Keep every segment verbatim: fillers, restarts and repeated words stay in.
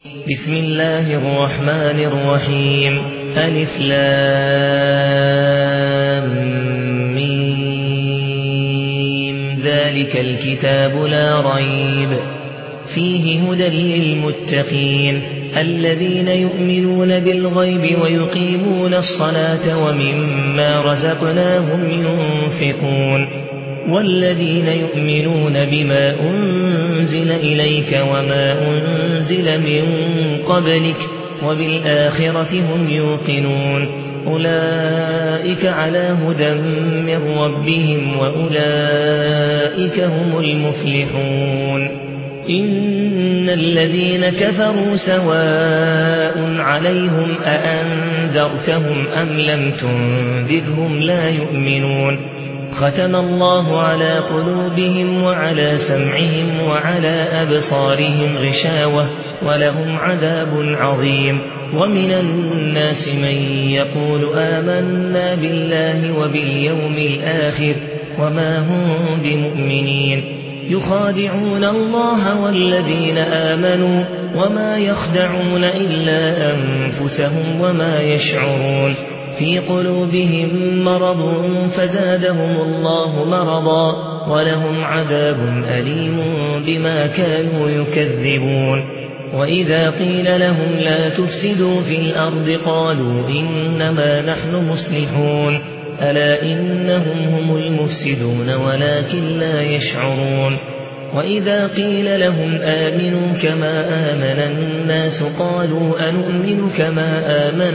بسم الله الرحمن الرحيم ألف لام ميم ذلك الكتاب لا ريب فيه هدى للمتقين الذين يؤمنون بالغيب ويقيمون الصلاة ومما رزقناهم ينفقون والذين يؤمنون بما أنزل إليك وما أنزل من قبلك وبالآخرة هم يوقنون أولئك على هدى من ربهم وأولئك هم المفلحون إن الذين كفروا سواء عليهم أأنذرتهم أم لم تنذرهم لا يؤمنون ختم الله على قلوبهم وعلى سمعهم وعلى أبصارهم غشاوة ولهم عذاب عظيم ومن الناس من يقول آمنا بالله وباليوم الآخر وما هم بمؤمنين يخادعون الله والذين آمنوا وما يخدعون إلا أنفسهم وما يشعرون في قلوبهم مرض فزادهم الله مرضا ولهم عذاب أليم بما كانوا يكذبون وإذا قيل لهم لا تفسدوا في الأرض قالوا إنما نحن مصلحون ألا إنهم هم المفسدون ولكن لا يشعرون وإذا قيل لهم آمنوا كما آمن الناس قالوا أنؤمن كما آمن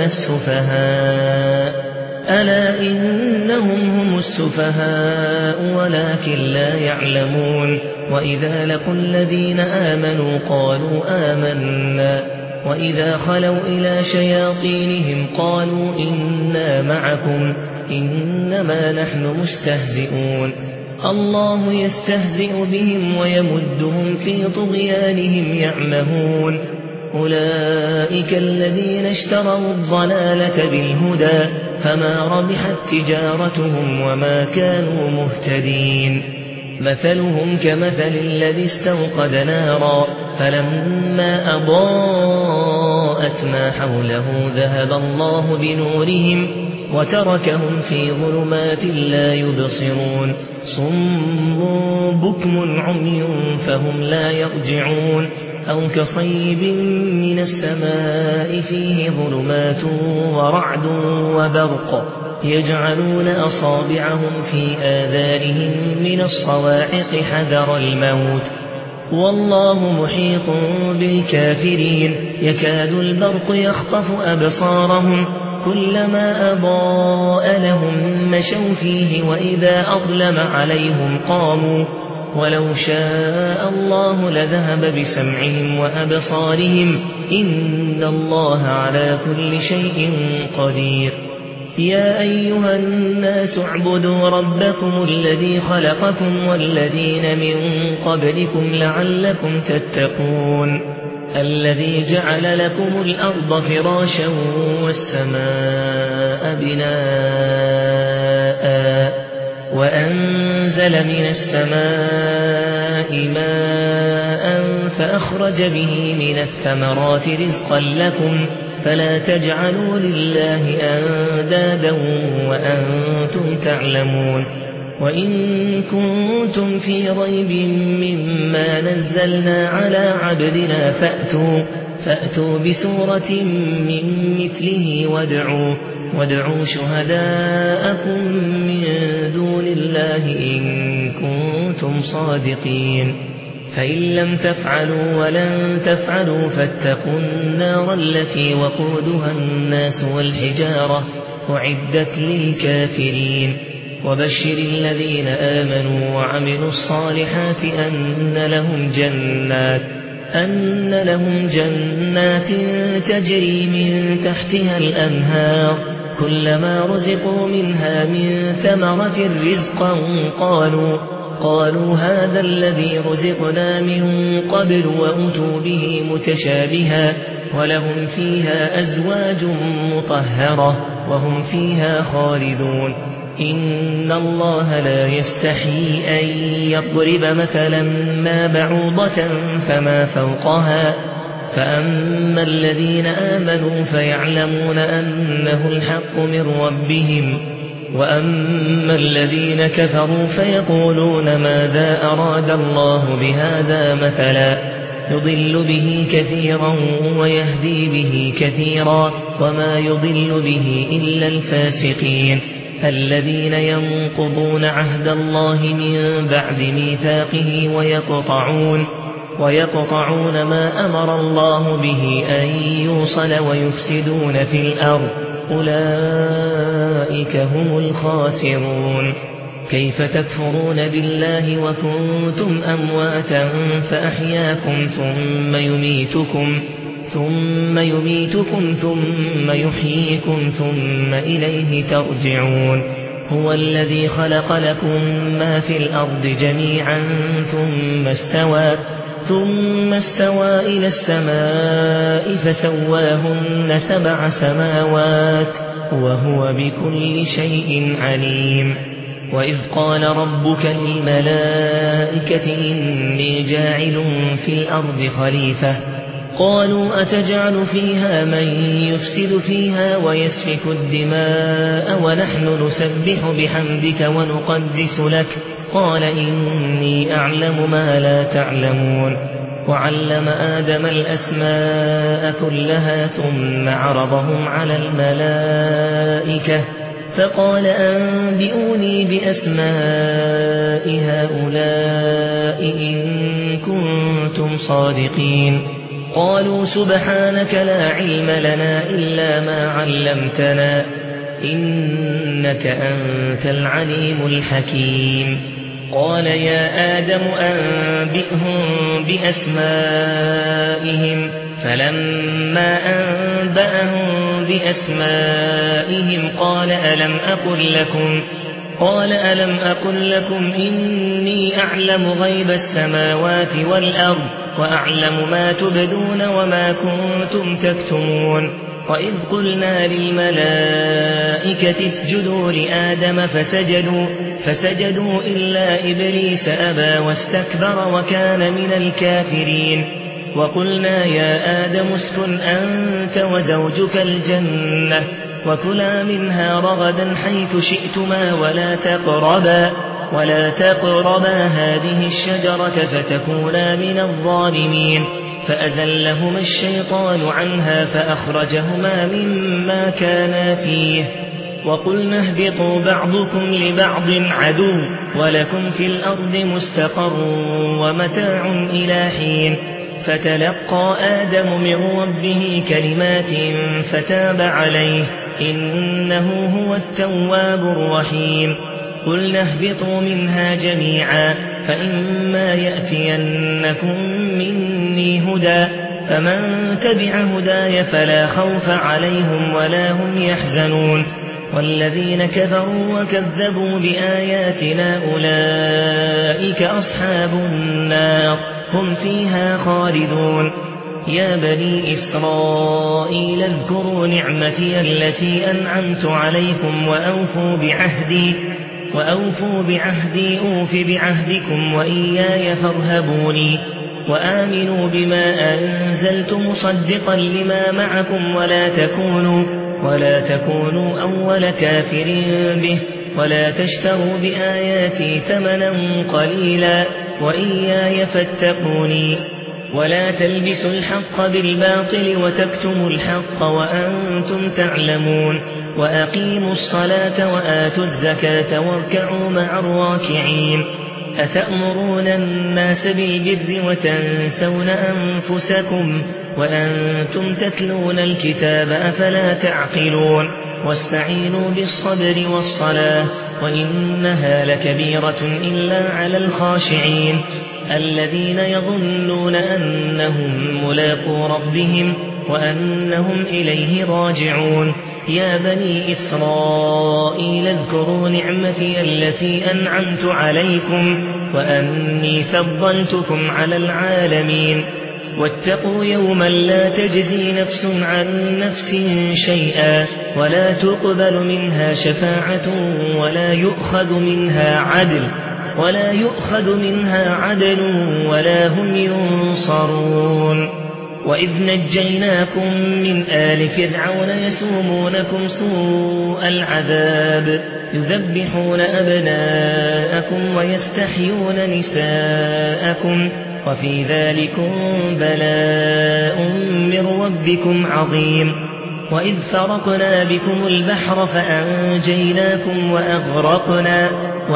السفهاء ألا إنهم هم السفهاء ولكن لا يعلمون وإذا لقوا الذين آمنوا قالوا آمنا وإذا خلوا إلى شياطينهم قالوا إنا معكم إنما نحن مستهزئون الله يستهزئ بهم ويمدهم في طغيانهم يعمهون أولئك الذين اشتروا الضلالة بالهدى فما ربحت تجارتهم وما كانوا مهتدين مثلهم كمثل الذي استوقد نارا فلما أضاءت ما حوله ذهب الله بنورهم وتركهم في ظلمات لا يبصرون صم بكم عمي فهم لا يرجعون أو كصيب من السماء فيه ظلمات ورعد وبرق يجعلون أصابعهم في آذانهم من الصواعق حذر الموت والله محيط بالكافرين يكاد البرق يخطف أبصارهم كلما أضاء لهم مشوا فيه وإذا أظلم عليهم قاموا ولو شاء الله لذهب بسمعهم وأبصارهم إن الله على كل شيء قدير يا أيها الناس اعبدوا ربكم الذي خلقكم والذين من قبلكم لعلكم تتقون الذي جعل لكم الأرض فراشا والسماء بناء وأنزل من السماء ماء فأخرج به من الثمرات رزقا لكم فلا تجعلوا لله أندادا وأنتم تعلمون وإن كنتم في ريب مما نزلنا على عبدنا فأتوا, فأتوا بسورة من مثله وادعوا, وادعوا شهداءكم من دون الله إن كنتم صادقين فإن لم تفعلوا ولن تفعلوا فاتقوا النار التي وقودها الناس والحجارة أعدت للكافرين وبشر الذين آمنوا وعملوا الصالحات أن لهم جنات أن لهم جنات تجري من تحتها الأنهار كلما رزقوا منها من ثمرة رزقا قالوا قالوا هذا الذي رزقنا من قبل وأتوا به متشابها ولهم فيها أزواج مطهرة وهم فيها خالدون إن الله لا يستحيي أن يضرب مثلا ما بعوضة فما فوقها فأما الذين آمنوا فيعلمون أنه الحق من ربهم وأما الذين كفروا فيقولون ماذا أراد الله بهذا مثلا يضل به كثيرا ويهدي به كثيرا وما يضل به إلا الفاسقين الذين ينقضون عهد الله من بعد ميثاقه ويقطعون ويقطعون ما أمر الله به أن يوصل ويفسدون في الأرض أولئك هم الخاسرون كيف تكفرون بالله وكنتم أمواتا فأحياكم ثم يميتكم ثم يميتكم ثم يحييكم ثم إليه ترجعون هو الذي خلق لكم ما في الأرض جميعا ثم استوى ثم استوى إلى السماء فسواهن سبع سماوات وهو بكل شيء عليم وإذ قال ربك للملائكة إني جاعل في الأرض خليفة قالوا أتجعل فيها من يفسد فيها ويسفك الدماء ونحن نسبح بحمدك ونقدس لك قال إني أعلم ما لا تعلمون وعلم آدم الأسماء كلها ثم عرضهم على الملائكة فقال أنبئوني بأسماء هؤلاء إن كنتم صادقين قالوا سبحانك لا علم لنا إلا ما علمتنا إنك أنت العليم الحكيم قال يا آدم أنبئهم بأسمائهم فلما أنبأهم بأسمائهم قال ألم أقل لكم قال ألم أقل لكم إني أعلم غيب السماوات والأرض وأعلم ما تبدون وما كنتم تكتمون وإذ قلنا للملائكة اسجدوا لآدم فسجدوا فسجدوا إلا إبليس أبى واستكبر وكان من الكافرين وقلنا يا آدم اسكن أنت وزوجك الجنة وكلا منها رغدا حيث شئتما ولا تقربا ولا تقربا هذه الشجرة فتكونا من الظالمين فأزلهما الشيطان عنها فأخرجهما مما كانا فيه وقلنا اهبطوا بعضكم لبعض عدو ولكم في الأرض مستقر ومتاع إلى حين فتلقى آدم من ربه كلمات فتاب عليه إنه هو التواب الرحيم قلنا اهبطوا منها جميعا فإما يأتينكم مني هدى فمن تبع هداي فلا خوف عليهم ولا هم يحزنون والذين كفروا وكذبوا بآياتنا أولئك أصحاب النار هم فيها خالدون يا بني إسرائيل اذكروا نعمتي التي أنعمت عليكم وأوفوا بعهدي وأوفوا بعهدي أوف بعهدكم وإياي فارهبوني وآمنوا بما أنزلت مصدقا لما معكم ولا تكونوا ولا تكونوا أول كافر به ولا تشتروا بآياتي ثمنا قليلا وإياي فاتقوني ولا تلبسوا الحق بالباطل وتكتموا الحق وأنتم تعلمون وأقيموا الصلاة وآتوا الزكاة واركعوا مع الراكعين أتأمرون الناس بالبر وتنسون أنفسكم وأنتم تتلون الكتاب أفلا تعقلون واستعينوا بالصبر والصلاة وإنها لكبيرة إلا على الخاشعين الذين يظنون أنهم ملاقو ربهم وأنهم إليه راجعون يا بني إسرائيل اذكروا نعمتي التي أنعمت عليكم وأني فضلتكم على العالمين واتقوا يوما لا تجزي نفس عن نفس شيئا ولا تقبل منها شفاعة ولا يؤخذ منها عدل ولا يؤخذ منها عدل ولا هم ينصرون وإذ نجيناكم من آل فرعون يسومونكم سوء العذاب يذبحون أبناءكم ويستحيون نساءكم وفي ذلكم بلاء من ربكم عظيم وإذ فرقنا بكم البحر فأنجيناكم وأغرقنا,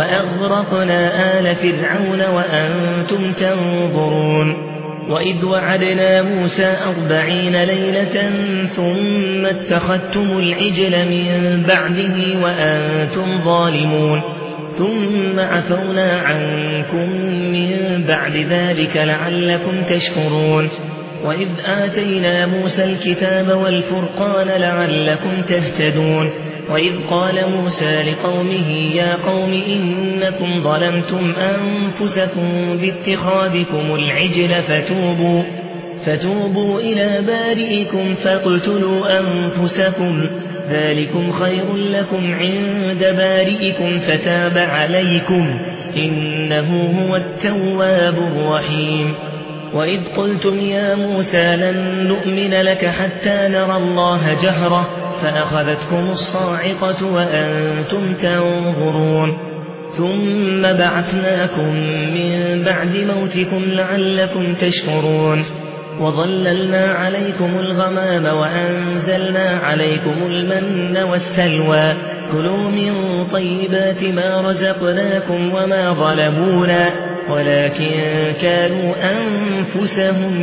وأغرقنا آل فرعون وأنتم تنظرون وإذ وعدنا موسى أربعين ليلة ثم اتخذتم العجل من بعده وأنتم ظالمون ثم عفونا عنكم من بعد ذلك لعلكم تشكرون وإذ آتينا موسى الكتاب والفرقان لعلكم تهتدون وإذ قال موسى لقومه يا قوم إنكم ظلمتم أنفسكم باتخاذكم العجل فتوبوا, فتوبوا إلى بارئكم فاقتلوا أنفسكم ذلكم خير لكم عند بارئكم فتاب عليكم إنه هو التواب الرحيم وإذ قلتم يا موسى لن نؤمن لك حتى نرى الله جهرة فأخذتكم الصاعقة وأنتم تنظرون ثم بعثناكم من بعد موتكم لعلكم تشكرون وظللنا عليكم الغمام وأنزلنا عليكم المن والسلوى كلوا من طيبات ما رزقناكم وما ظلمونا ولكن كانوا أنفسهم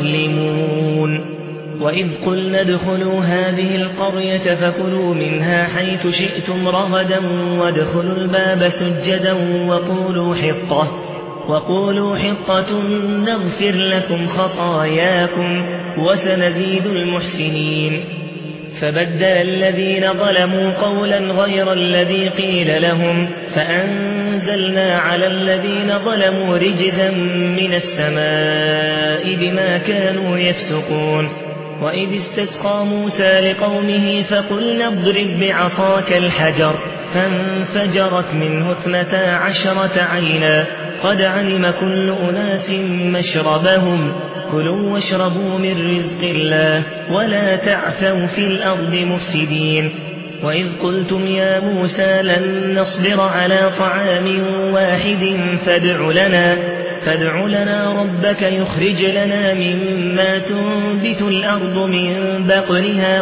يظلمون وإذ قلنا ادخلوا هذه القرية فكلوا منها حيث شئتم رغدا وادخلوا الباب سجدا وقولوا حطة, وقولوا حطة نغفر لكم خطاياكم وسنزيد المحسنين فبدل الذين ظلموا قولا غير الذي قيل لهم فأنزلنا على الذين ظلموا رجزا من السماء بما كانوا يفسقون وإذ استسقى موسى لقومه فقلنا اضرب بعصاك الحجر فانفجرت منه اثنتا عشرة عينا قد علم كل أناس مشربهم كلوا واشربوا من رزق الله ولا تعثوا في الأرض مفسدين وإذ قلتم يا موسى لن نصبر على طعام واحد فادع لنا, فادع لنا ربك يخرج لنا مما تنبت الأرض من بقلها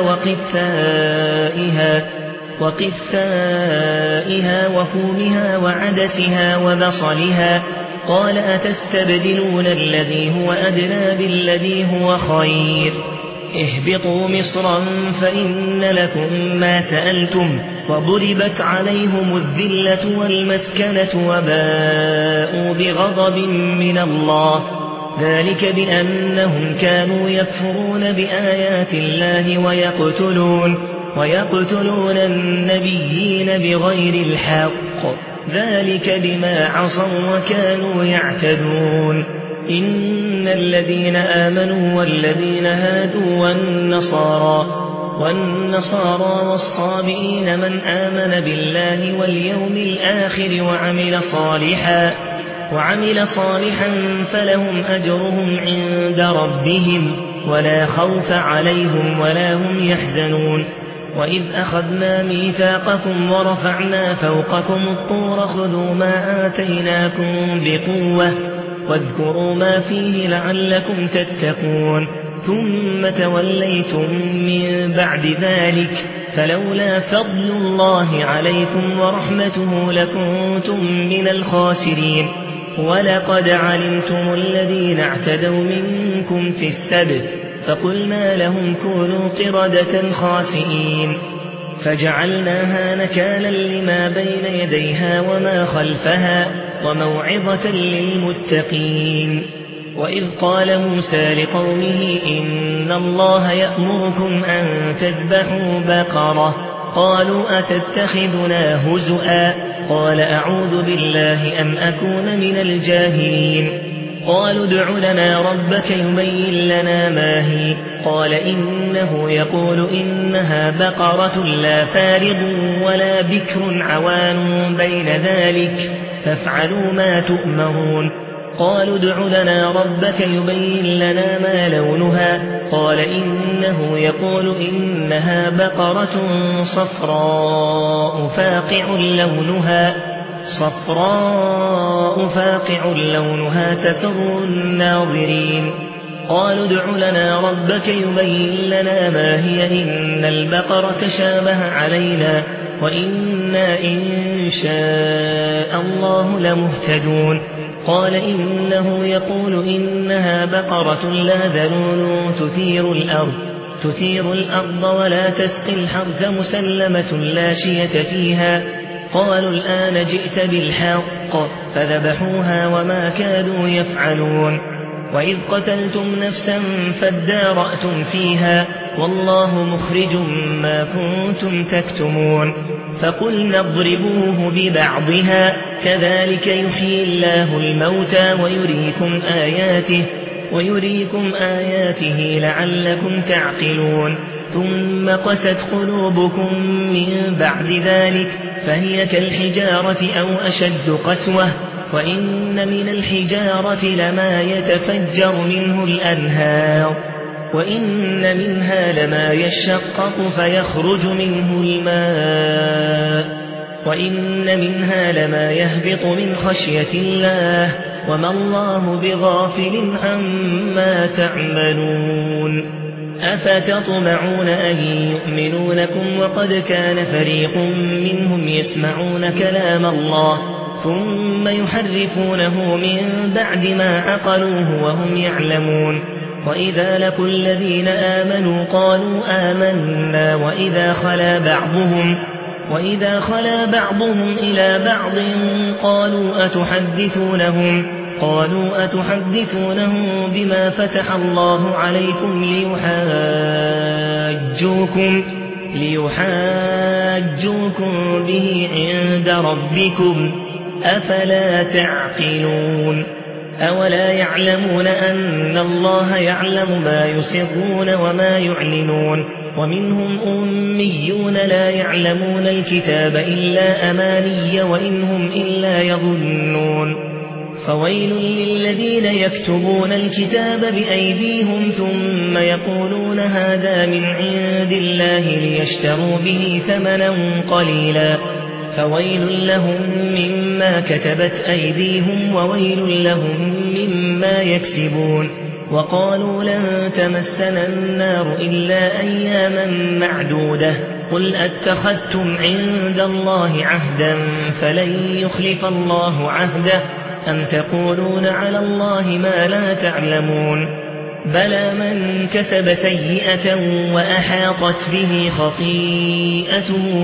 وقثائها, وقثائها وفومها وعدسها وبصلها قال أتستبدلون الذي هو أدنى بالذي هو خير اهبطوا مصرا فإن لكم ما سألتم وضربت عليهم الذلة والمسكنة وباءوا بغضب من الله ذلك بأنهم كانوا يكفرون بآيات الله ويقتلون, ويقتلون النبيين بغير الحق ذلك بما عصوا وكانوا يعتدون إن الذين آمنوا والذين هادوا والنصارى, والنصارى والصابئين من آمن بالله واليوم الآخر وعمل صالحا, وعمل صالحا فلهم أجرهم عند ربهم ولا خوف عليهم ولا هم يحزنون وإذ أخذنا ميثاقكم ورفعنا فوقكم الطور خذوا ما آتيناكم بقوة واذكروا ما فيه لعلكم تتقون ثم توليتم من بعد ذلك فلولا فضل الله عليكم ورحمته لكنتم من الخاسرين ولقد علمتم الذين اعتدوا منكم في السبت فقلنا لهم كونوا قردة خاسئين فجعلناها نكالا لما بين يديها وما خلفها وموعظة للمتقين وإذ قال موسى لقومه إن الله يأمركم أن تذبحوا بقرة قالوا أتتخذنا هزؤا قال أعوذ بالله أن أكون من الجاهلين قالوا ادع لنا ربك يبين لنا ما هي قال إنه يقول إنها بقرة لا فارض ولا بكر عوان بين ذلك فافعلوا ما تؤمرون قالوا ادع لنا ربك يبين لنا ما لونها قال إنه يقول إنها بقرة صفراء فاقع لونها صفراء فاقع لونها تسر الناظرين قالوا ادع لنا ربك يبين لنا ما هي إن البقرة شابه علينا وإنا إن شاء الله لمهتدون قال إنه يقول إنها بقرة لا ذلول تثير الأرض تثير الأرض ولا تسقي الحرث مسلمة لا شية فيها قالوا الآن جئت بالحق فذبحوها وما كادوا يفعلون وإذ قتلتم نفسا فادارأتم فيها والله مخرج ما كنتم تكتمون فقلنا اضربوه ببعضها كذلك يحيي الله الموتى ويريكم آياته ويريكم آياته لعلكم تعقلون ثم قست قلوبكم من بعد ذلك فهي كالحجارة أو أشد قسوة وإن من الحجارة لما يتفجر منه الأنهار وإن منها لما يشقق فيخرج منه الماء وإن منها لما يهبط من خشية الله وما الله بغافل عما تعملون أفتطمعون أن يؤمنوا لكم وقد كان فريق منهم يسمعون كلام الله ثم يحرفونه من بعد ما عقلوه وهم يعلمون وإذا لقوا الذين آمنوا قالوا آمنا وإذا خلا بعضهم وإذا خلا بعضهم إلى بعض قالوا أتحدثونهم قالوا أتحدثونهم بما فتح الله عليكم ليحاجوكم ليحاجوكم به عند ربكم أفلا تعقلون أولا يعلمون أن الله يعلم ما يسرون وما يعلنون ومنهم أميون لا يعلمون الكتاب إلا أماني وإنهم إلا يظنون فويل للذين يكتبون الكتاب بأيديهم ثم يقولون هذا من عند الله ليشتروا به ثمنا قليلا فويل لهم مما كتبت أيديهم وويل لهم مما يكسبون وقالوا لن تمسنا النار إلا أياما معدودة قل أتخذتم عند الله عهدا فلن يخلف الله عهده أم تقولون على الله ما لا تعلمون بلى من كسب سيئة وأحاطت به خطيئته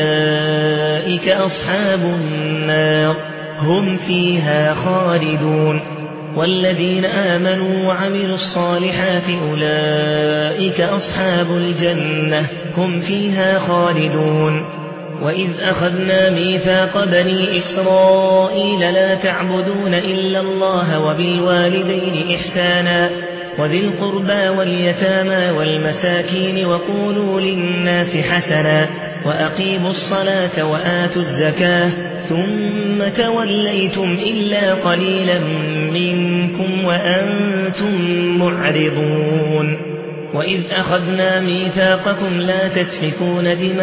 فأولئك أصحاب النار هم فيها خالدون والذين آمنوا وعملوا الصالحات أولئك أصحاب الجنة هم فيها خالدون وإذ أخذنا ميثاق بني إسرائيل لا تعبدون إلا الله وبالوالدين إحسانا وذي القربى واليتامى والمساكين وقولوا للناس حسنا وأقيموا الصلاة وآتوا الزكاة ثم توليتم إلا قليلا منكم وأنتم معرضون وإذ أخذنا ميثاقكم لا تسفكون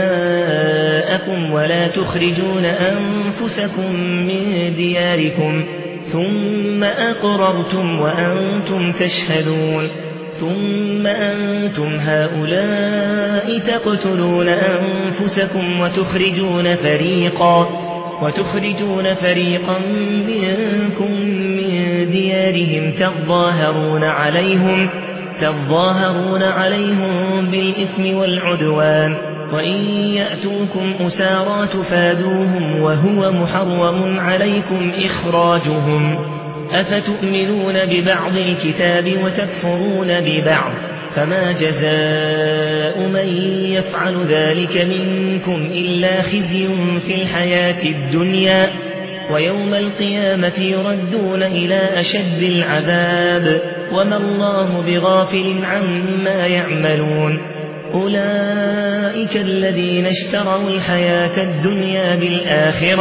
دماءكم ولا تخرجون أنفسكم من دياركم ثم أقررتم وأنتم تشهدون ثم أنتم هؤلاء تقتلون أنفسكم وتخرجون فريقا وتخرجون فريقا منكم من ديارهم تظاهرون عليهم تظاهرون عليهم بالإثم والعدوان وإن يأتوكم أسارى تفادوهم وهو محرم عليكم إخراجهم أفتؤمنون ببعض الكتاب وتكفرون ببعض فما جزاء من يفعل ذلك منكم إلا خزي في الحياة الدنيا ويوم القيامة يردون إلى أشد العذاب وما الله بغافل عما يعملون أولئك الذين اشتروا الحياة الدنيا بالآخرة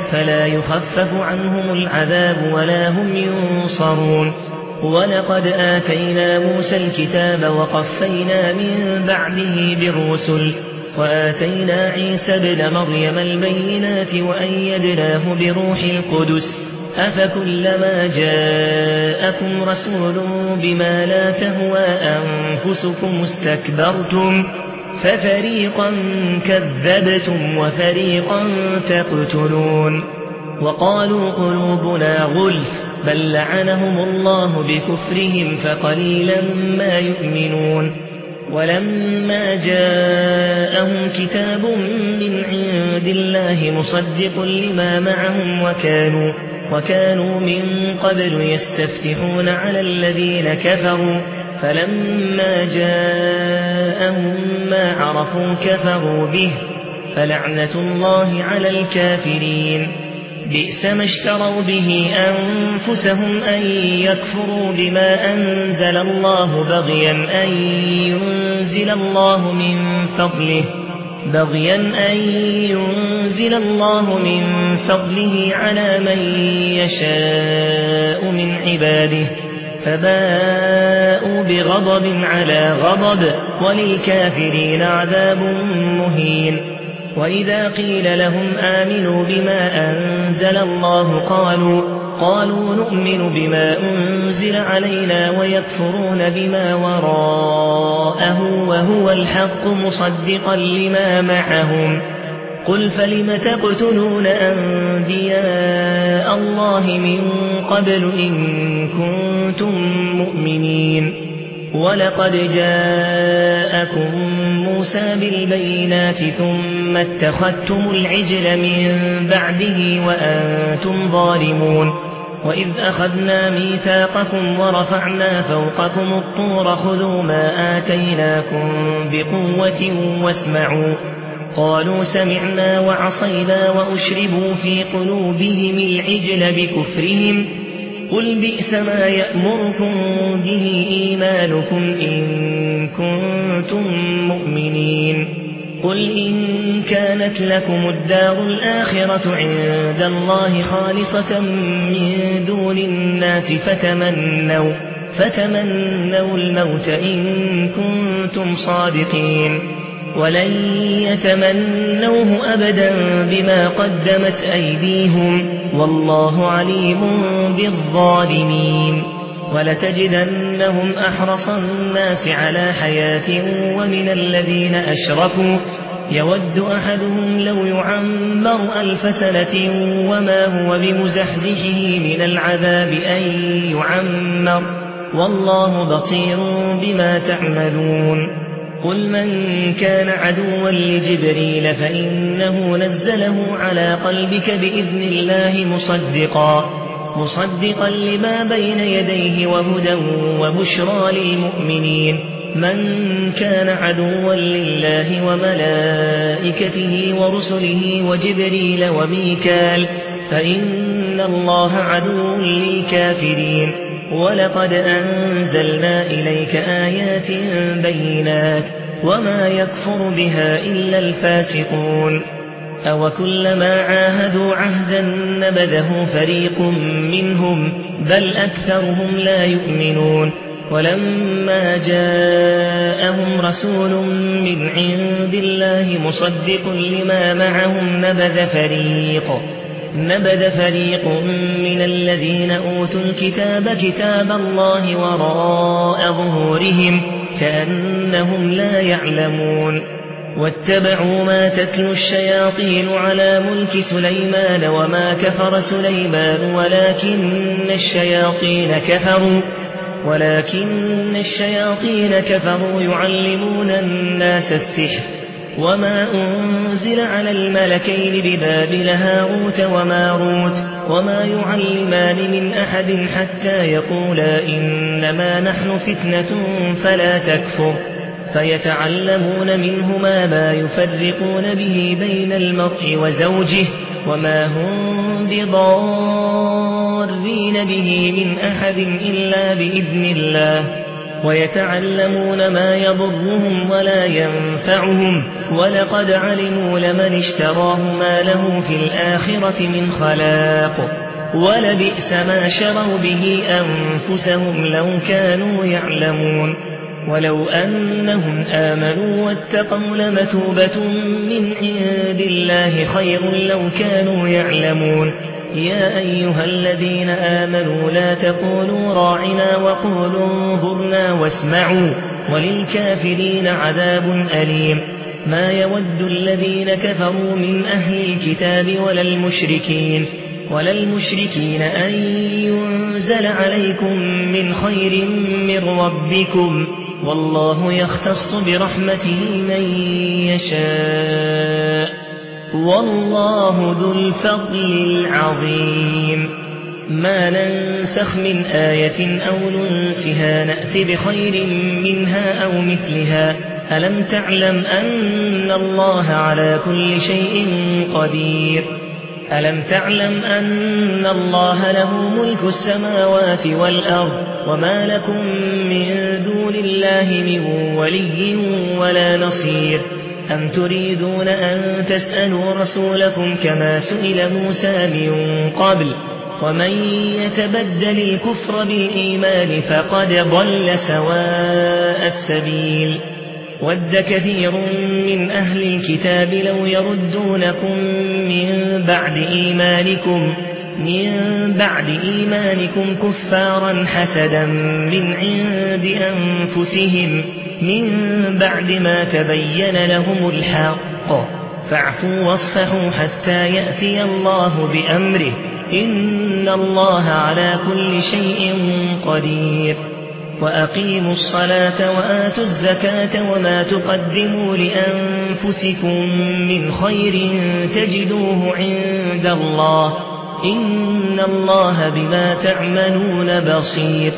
فلا يخفف عنهم العذاب ولا هم ينصرون. ولقد آتينا موسى الكتاب وقفينا من بعده بالرسل وآتينا عيسى ابن مريم البينات وأيدناه بروح القدس أفكلما جاءكم رسول بما لا تهوى أنفسكم استكبرتم ففريقا كذبتم وفريقا تقتلون. وقالوا قلوبنا غلف بل لعنهم الله بكفرهم فقليلا ما يؤمنون. ولما جاءهم كتاب من عند الله مصدق لما معهم وكانوا, وكانوا من قبل يستفتحون على الذين كفروا فلما جاءهم ما عرفوا كفروا به فلعنة الله على الكافرين. بئس ما اشتروا به أنفسهم أن يكفروا بما أنزل الله بغيا أن ينزل الله من فضله بغيا أن ينزل الله من فضله على من يشاء من عباده فباءوا بغضب على غضب وللكافرين عذاب مهين. وإذا قيل لهم آمنوا بما أنزل الله قالوا قالوا نؤمن بما أنزل علينا ويكفرون بما وراءه وهو الحق مصدقا لما معهم. قل فلم تقتلون أنبياء الله من قبل إن كنتم مؤمنين. ولقد جاءكم موسى بالبينات ثم اتخذتم العجل من بعده وأنتم ظالمون. وإذ أخذنا ميثاقكم ورفعنا فوقكم الطور خذوا ما آتيناكم بقوة واسمعوا قالوا سمعنا وعصينا وأشربوا في قلوبهم العجل بكفرهم قل بئس ما يأمركم به إيمانكم إن كنتم مؤمنين. قل إن كانت لكم الدار الآخرة عند الله خالصة من دون الناس فتمنوا, فتمنوا الموت إن كنتم صادقين ولن يتمنوه أبدا بما قدمت أيديهم والله عليم بالظالمين. ولتجدنهم أحرص الناس على حياة ومن الذين أشركوا يود أحدهم لو يعمر ألف سنة وما هو بمزحزحه من العذاب أن يعمر والله بصير بما تعملون. قل من كان عدوا لجبريل فإنه نزله على قلبك بإذن الله مصدقا, مصدقا لما بين يديه وهدى وبشرى للمؤمنين. من كان عدوا لله وملائكته ورسله وجبريل وميكال فإن الله عدو للكافرين. ولقد أنزلنا إليك آيات بينات وما يكفر بها إلا الفاسقون. أو كلما عاهدوا عهدا نبذه فريق منهم بل أكثرهم لا يؤمنون. ولما جاءهم رسول من عند الله مصدق لما معهم نبذ فريق نبذ فريق من الذين أوتوا الكتاب كتاب الله وراء ظهورهم كأنهم لا يعلمون. واتبعوا ما تتلو الشياطين على ملك سليمان وما كفر سليمان ولكن الشياطين كفروا ولكن الشياطين كفروا يعلمون الناس السحر وما أنزل على الملكين ببابل هاروت وماروت وما يعلمان من أحد حتى يقولا إنما نحن فتنة فلا تكفر فيتعلمون منهما ما يفرقون به بين المرء وزوجه وما هم بضارين به من أحد إلا بإذن الله ويتعلمون ما يضرهم ولا ينفعهم ولقد علموا لمن اشتراه ما له في الآخرة من خلاق ولبئس ما شروا به أنفسهم لو كانوا يعلمون ولو أنهم آمنوا واتقوا لمثوبة من عند الله خير لو كانوا يعلمون يا أيها الذين آمنوا لا تقولوا راعنا وقولوا انظرنا واسمعوا وللكافرين عذاب أليم ما يود الذين كفروا من أهل الكتاب ولا المشركين ولا المشركين أن ينزل عليكم من خير من ربكم والله يختص برحمته من يشاء والله ذو الفضل العظيم ما ننسخ من آية أو ننسها نأت بخير منها أو مثلها ألم تعلم أن الله على كل شيء قدير ألم تعلم أن الله له ملك السماوات والأرض وما لكم من دون الله من ولي ولا نصير أم تريدون أن تسألوا رسولكم كما سئل موسى من قبل ومن يتبدل الكفر بالإيمان فقد ضل سواء السبيل ود كثير من أهل الكتاب لو يردونكم من بعد إيمانكم من بعد إيمانكم كفارا حسدا من عند أنفسهم من بعد ما تبين لهم الحق فاعفوا واصفحوا حتى يأتي الله بأمره إن الله على كل شيء قدير وأقيموا الصلاة وآتوا الزكاة وما تقدموا لأنفسكم من خير تجدوه عند الله إن الله بما تعملون بصير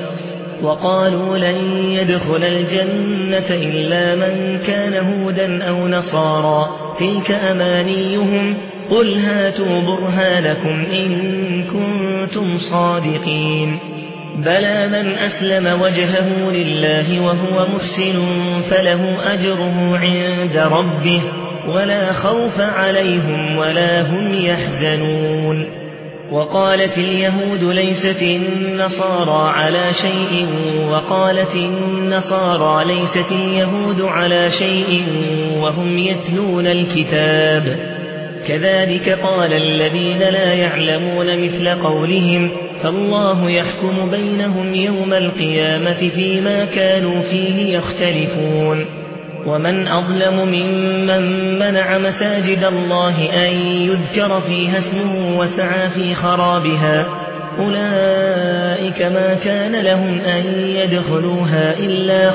وقالوا لن يدخل الجنة إلا من كان هودا أو نصارى تلك أمانيهم قل هاتوا برهانكم إن كنتم صادقين بلى من أسلم وجهه لله وهو محسن فله أجره عند ربه ولا خوف عليهم ولا هم يحزنون وقالت اليهود ليست النصارى على شيء وقالت النصارى ليست اليهود على شيء وهم يتلون الكتاب كذلك قال الذين لا يعلمون مثل قولهم فالله يحكم بينهم يوم القيامة فيما كانوا فيه يختلفون ومن أظلم ممن منع مساجد الله أن يذكر فيها اسمه وسعى في خرابها أولئك ما كان لهم أن يدخلوها إلا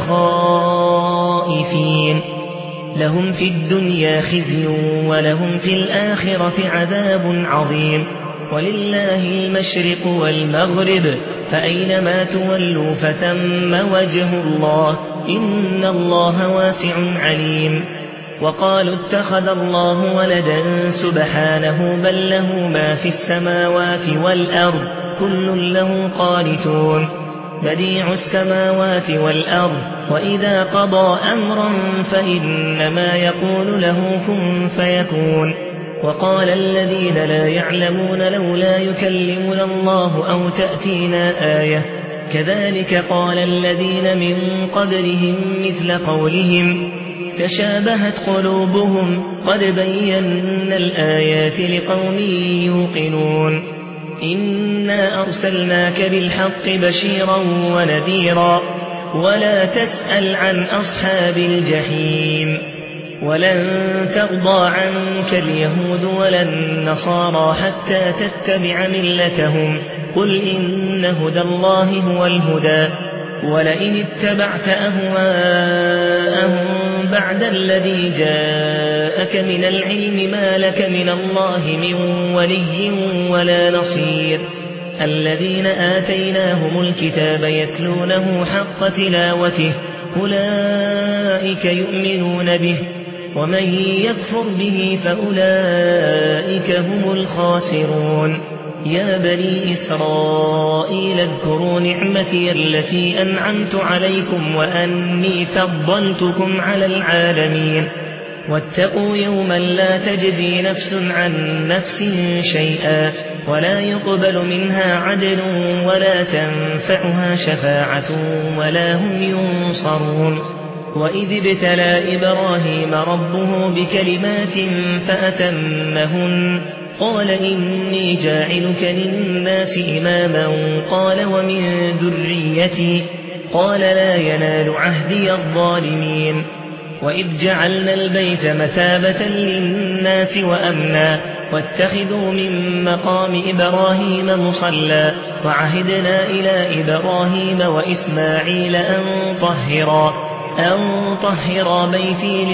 خائفين لهم في الدنيا خزي ولهم في الآخرة عذاب عظيم ولله المشرق والمغرب فأينما تولوا فثم وجه الله إن الله واسع عليم وقالوا اتخذ الله ولدا سبحانه بل له ما في السماوات والأرض كل له قانتون بديع السماوات والأرض وإذا قضى أمرا فإنما يقول له كن فيكون وقال الذين لا يعلمون لولا يكلمنا الله أو تأتينا آية كذلك قال الذين من قبلهم مثل قولهم تشابهت قلوبهم قد بينا الآيات لقوم يوقنون إنا أرسلناك بالحق بشيرا ونذيرا ولا تسأل عن أصحاب الجحيم ولن ترضى عنك اليهود ولا النصارى حتى تتبع ملتهم قل إن هدى الله هو الهدى ولئن اتبعت أهواءهم بعد الذي جاءك من العلم ما لك من الله من ولي ولا نصير الذين آتيناهم الكتاب يتلونه حق تلاوته أولئك يؤمنون به ومن يكفر به فأولئك هم الخاسرون يا بني إسرائيل اذكروا نعمتي التي أنعمت عليكم وأني فضلتكم على العالمين واتقوا يوما لا تجزي نفس عن نفس شيئا ولا يقبل منها عدل ولا تنفعها شفاعة ولا هم ينصرون. وإذ ابتلى إبراهيم ربه بكلمات فأتمهن قال إني جاعلك للناس إماما قال ومن ذريتي قال لا ينال عهدي الظالمين. وإذ جعلنا البيت مثابة للناس وأمنا واتخذوا من مقام إبراهيم مصلى وعهدنا إلى إبراهيم وإسماعيل أن طهرا أن طهر بيتي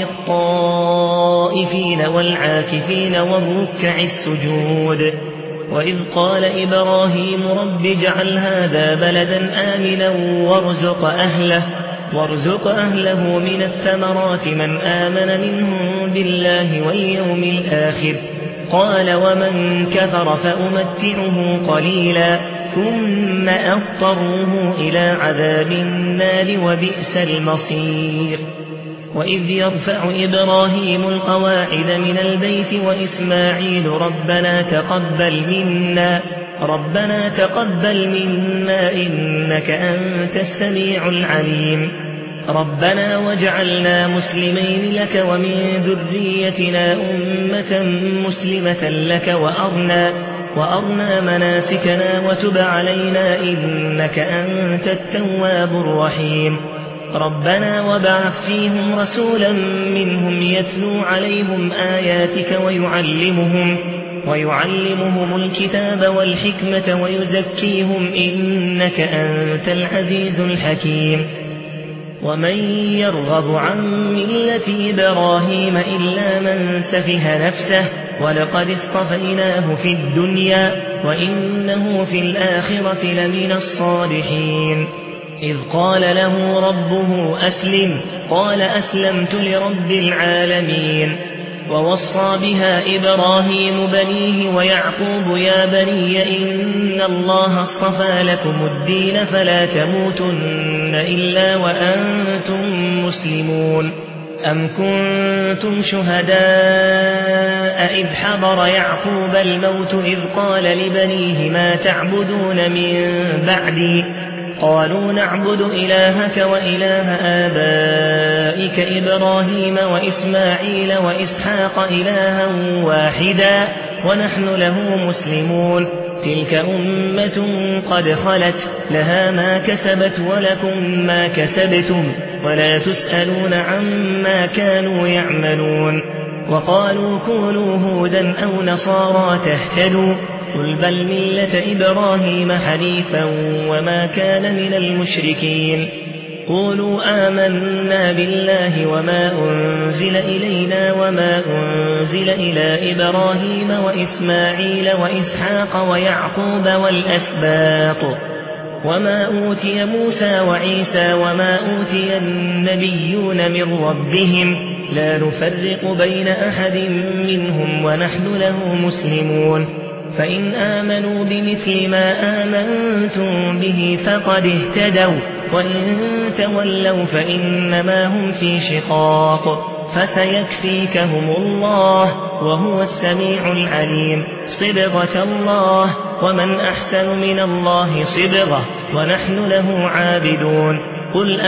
للطائفين والعاكفين والركع السجود. وإذ قال إبراهيم رب اجعل هذا بلدا آمنا وارزق أهله وارزق أهله من الثمرات من آمن منهم بالله واليوم الآخر قال ومن كفر فأمتعه قليلا ثم أضطره إلى عذاب النار وبئس المصير. وإذ يرفع إبراهيم القواعد من البيت وإسماعيل ربنا تقبل منا ربنا تقبل منا إنك أنت السميع العليم ربنا واجعلنا مسلمين لك ومن ذريتنا أمة مسلمة لك وأرنا وأرنا مناسكنا وتب علينا إنك أنت التواب الرحيم ربنا وابعث فيهم رسولا منهم يتلو عليهم آياتك ويعلمهم ويعلمهم الكتاب والحكمة ويزكيهم إنك أنت العزيز الحكيم. ومن يرغب عن ملة إبراهيم إلا من سفه نفسه ولقد اصطفيناه في الدنيا وإنه في الآخرة لمن الصالحين. إذ قال له ربه أسلم قال أسلمت لرب العالمين. ووصى بها إبراهيم بنيه ويعقوب يا بني إن الله اصطفى لكم الدين فلا تموتن إلا وأنتم مسلمون. أم كنتم شهداء إذ حضر يعقوب الموت إذ قال لبنيه ما تعبدون من بعدي قالوا نعبد إلهك وإله آبائك إبراهيم وإسماعيل وإسحاق إلها واحدا ونحن له مسلمون. تلك أمة قد خلت لها ما كسبت ولكم ما كسبتم ولا تسألون عما كانوا يعملون. وقالوا كونوا هودا أو نصارى تهتدوا قل بل ملة إبراهيم حنيفا وما كان من المشركين. قولوا آمنا بالله وما أنزل إلينا وما أنزل إلى إبراهيم وإسماعيل وإسحاق ويعقوب والأسباط وما أوتي موسى وعيسى وما أوتي النبيون من ربهم لا نفرق بين أحد منهم ونحن له مسلمون. فإن آمنوا بمثل ما آمنتم به فقد اهتدوا وإن تولوا فإنما هم في شقاق فسيكفيكهم الله وهو السميع العليم. صبغة الله ومن أحسن من الله صبغة ونحن له عابدون. قل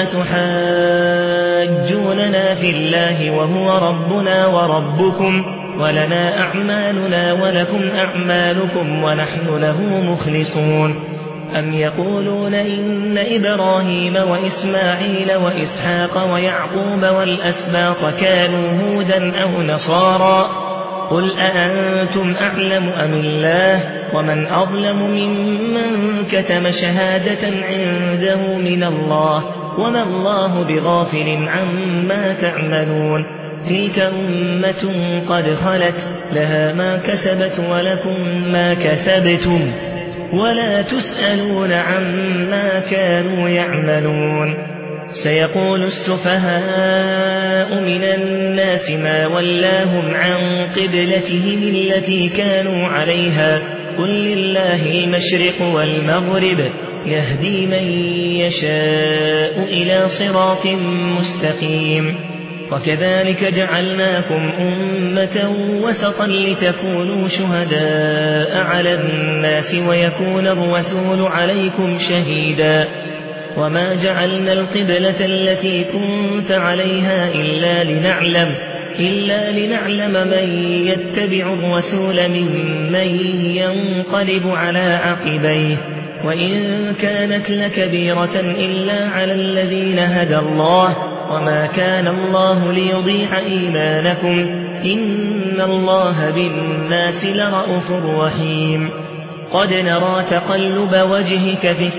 أتحاجوننا في الله وهو ربنا وربكم ولنا أعمالنا ولكم أعمالكم ونحن له مخلصون. أم يقولون إن إبراهيم وإسماعيل وإسحاق ويعقوب والأسباط كانوا هودا أو نصارى قل أأنتم أعلم أم الله ومن أظلم ممن كتم شهادة عنده من الله وما الله بغافل عما تعملون. تلك أمة قد خلت لها ما كسبت ولكم ما كسبتم ولا تسألون عما كانوا يعملون. سيقول السفهاء من الناس ما ولاهم عن قبلتهم التي كانوا عليها قل لله المشرق والمغرب يهدي من يشاء إلى صراط مستقيم. وكذلك جعلناكم أمة وسطا لتكونوا شهداء على الناس ويكون الرسول عليكم شهيدا وما جعلنا القبلة التي كنت عليها إلا لنعلم إلا لنعلم من يتبع الرسول ممن ينقلب على عقبيه وإن كانت لكبيرة إلا على الذين هدى الله وما كان الله ليضيع إيمانكم إن الله بالناس لرءوف رحيم قد نرى تقلب وجهك في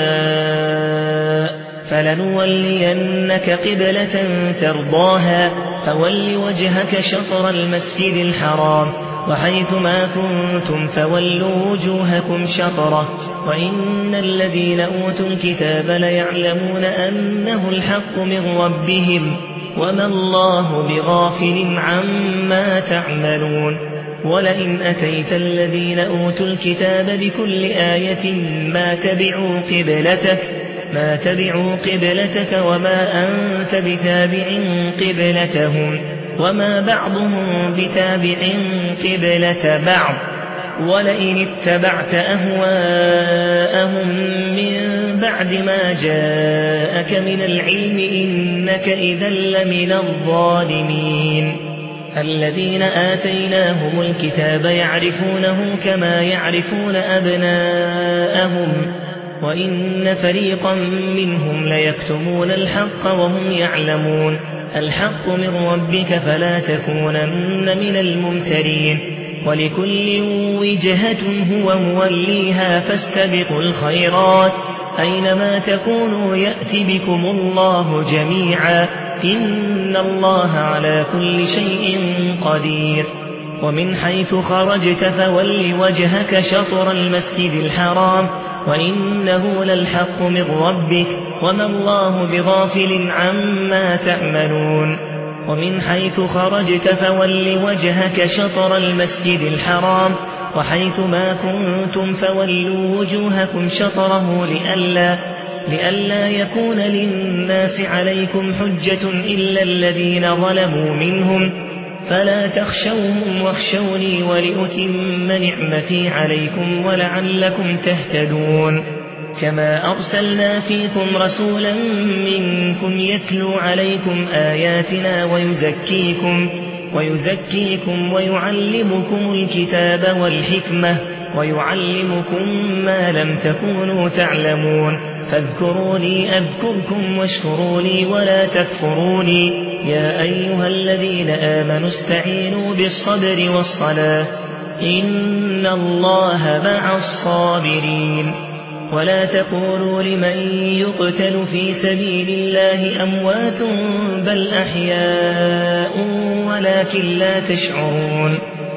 السماء فلنولينك قبلة ترضاها فول وجهك شطر المسجد الحرام وحيث ما كنتم فولوا وجوهكم شطره وإن الذين أوتوا الكتاب ليعلمون أنه الحق من ربهم وما الله بغافل عما تعملون ولئن أتيت الذين أوتوا الكتاب بكل آية ما تبعوا قبلتك ما تبعوا قبلتك وما أنت بتابع قبلتهم وما بعضهم بتابع قبلة بعض ولئن اتبعت أهواءهم من بعد ما جاءك من العلم إنك إذا لمن الظالمين الذين آتيناهم الكتاب يعرفونه كما يعرفون أبناءهم وإن فريقا منهم ليكتمون الحق وهم يعلمون الحق من ربك فلا تكونن من الممترين ولكل وجهة هو موليها فاستبقوا الخيرات أينما تكونوا يأتي بكم الله جميعا إن الله على كل شيء قدير ومن حيث خرجت فول وجهك شطر المسجد الحرام وإنه للحق من ربك وما الله بغافل عما تعملون ومن حيث خرجت فول وجهك شطر المسجد الحرام وحيث ما كنتم فولوا وجوهكم شطره لئلا لئلا يكون للناس عليكم حجة إلا الذين ظلموا منهم فلا تخشوهم واخشوني ولأتم نعمتي عليكم ولعلكم تهتدون كما أرسلنا فيكم رسولا منكم يتلو عليكم آياتنا ويزكيكم ويزكيكم ويعلمكم الكتاب والحكمة ويعلمكم ما لم تكونوا تعلمون فاذكروني أذكركم واشكروا لي ولا تكفروني يا أيها الذين آمنوا استعينوا بالصبر والصلاة إن الله مع الصابرين ولا تقولوا لمن يقتل في سبيل الله أموات بل أحياء ولكن لا تشعرون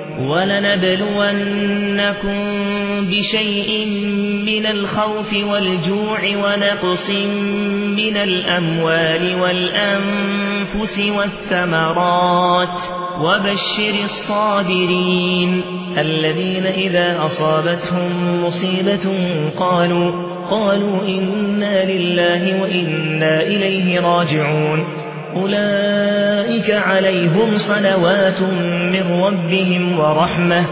ولنبلونكم بشيء من الخوف والجوع ونقص من الأموال والأنفس والثمرات وبشر الصابرين الذين إذا أصابتهم مصيبة قالوا قالوا إنا لله وإنا إليه راجعون أولئك عليهم صلوات من ربهم ورحمة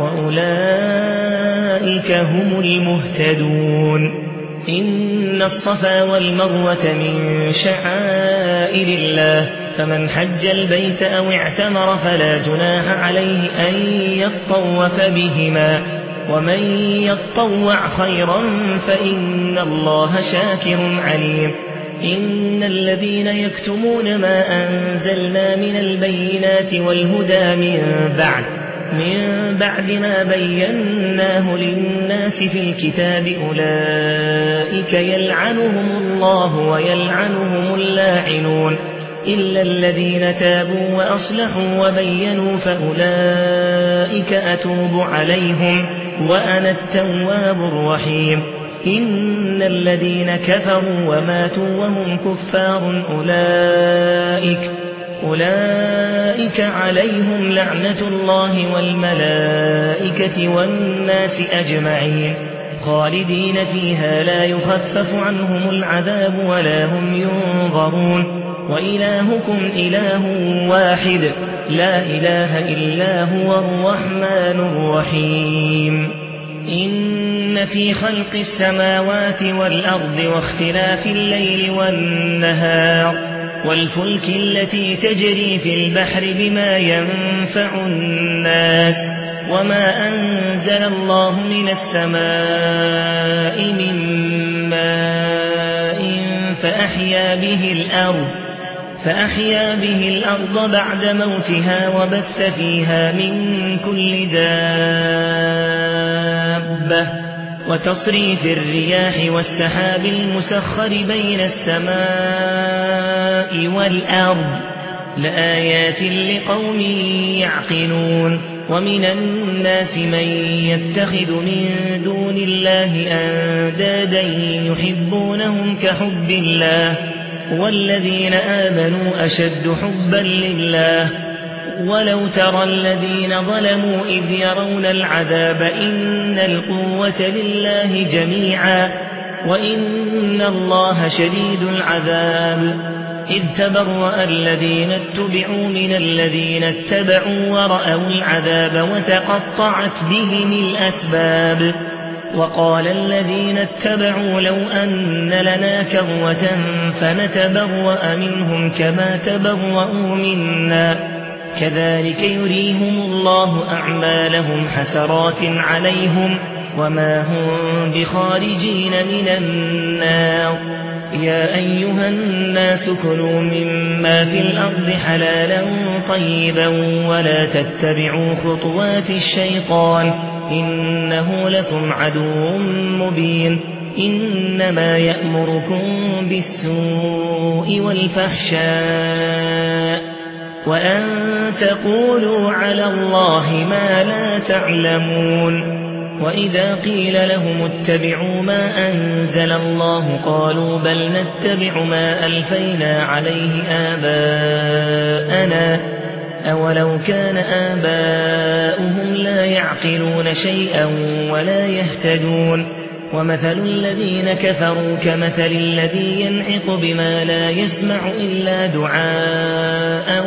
وأولئك هم المهتدون إن الصفا والمروة من شعائر الله فمن حج البيت أو اعتمر فلا جناح عليه أن يطوف بهما ومن يطوع خيرا فإن الله شاكر عليم إن الذين يكتمون ما أنزلنا من البينات والهدى من بعد من بعد ما بيناه للناس في الكتاب أولئك يلعنهم الله ويلعنهم اللاعنون إلا الذين تابوا وأصلحوا وبينوا فأولئك أتوب عليهم وأنا التواب الرحيم إن الذين كفروا وماتوا وهم كفار أولئك أولئك عليهم لعنة الله والملائكة والناس أجمعين خالدين فيها لا يخفف عنهم العذاب ولا هم ينظرون وإلهكم إله واحد لا إله إلا هو الرحمن الرحيم إن في خلق السماوات والأرض واختلاف الليل والنهار والفلك التي تجري في البحر بما ينفع الناس وما أنزل الله من السماء من ماء فأحيا به الأرض فأحيا به الأرض بعد موتها وبث فيها من كل دابة وتصريف الرياح والسحاب المسخر بين السماء والأرض لآيات لقوم يعقلون ومن الناس من يتخذ من دون الله أندادا يحبونهم كحب الله والذين آمنوا أشد حبا لله ولو ترى الذين ظلموا إذ يرون العذاب إن القوة لله جميعا وإن الله شديد العذاب إذ تبرأ الذين اتبعوا من الذين اتبعوا ورأوا العذاب وتقطعت بهم الأسباب وقال الذين اتبعوا لو أن لنا كرة فنتبرأ منهم كما تبرؤوا منا كذلك يريهم الله أعمالهم حسرات عليهم وما هم بخارجين من النار يا أيها الناس كلوا مما في الأرض حلالا طيبا ولا تتبعوا خطوات الشيطان إنه لكم عدو مبين إنما يأمركم بالسوء والفحشاء وأن تقولوا على الله ما لا تعلمون وإذا قيل لهم اتبعوا ما أنزل الله قالوا بل نتبع ما ألفينا عليه آباءنا أولو كان آباؤهم لا يعقلون شيئا ولا يهتدون ومثل الذين كفروا كمثل الذي ينعق بما لا يسمع إلا دعاء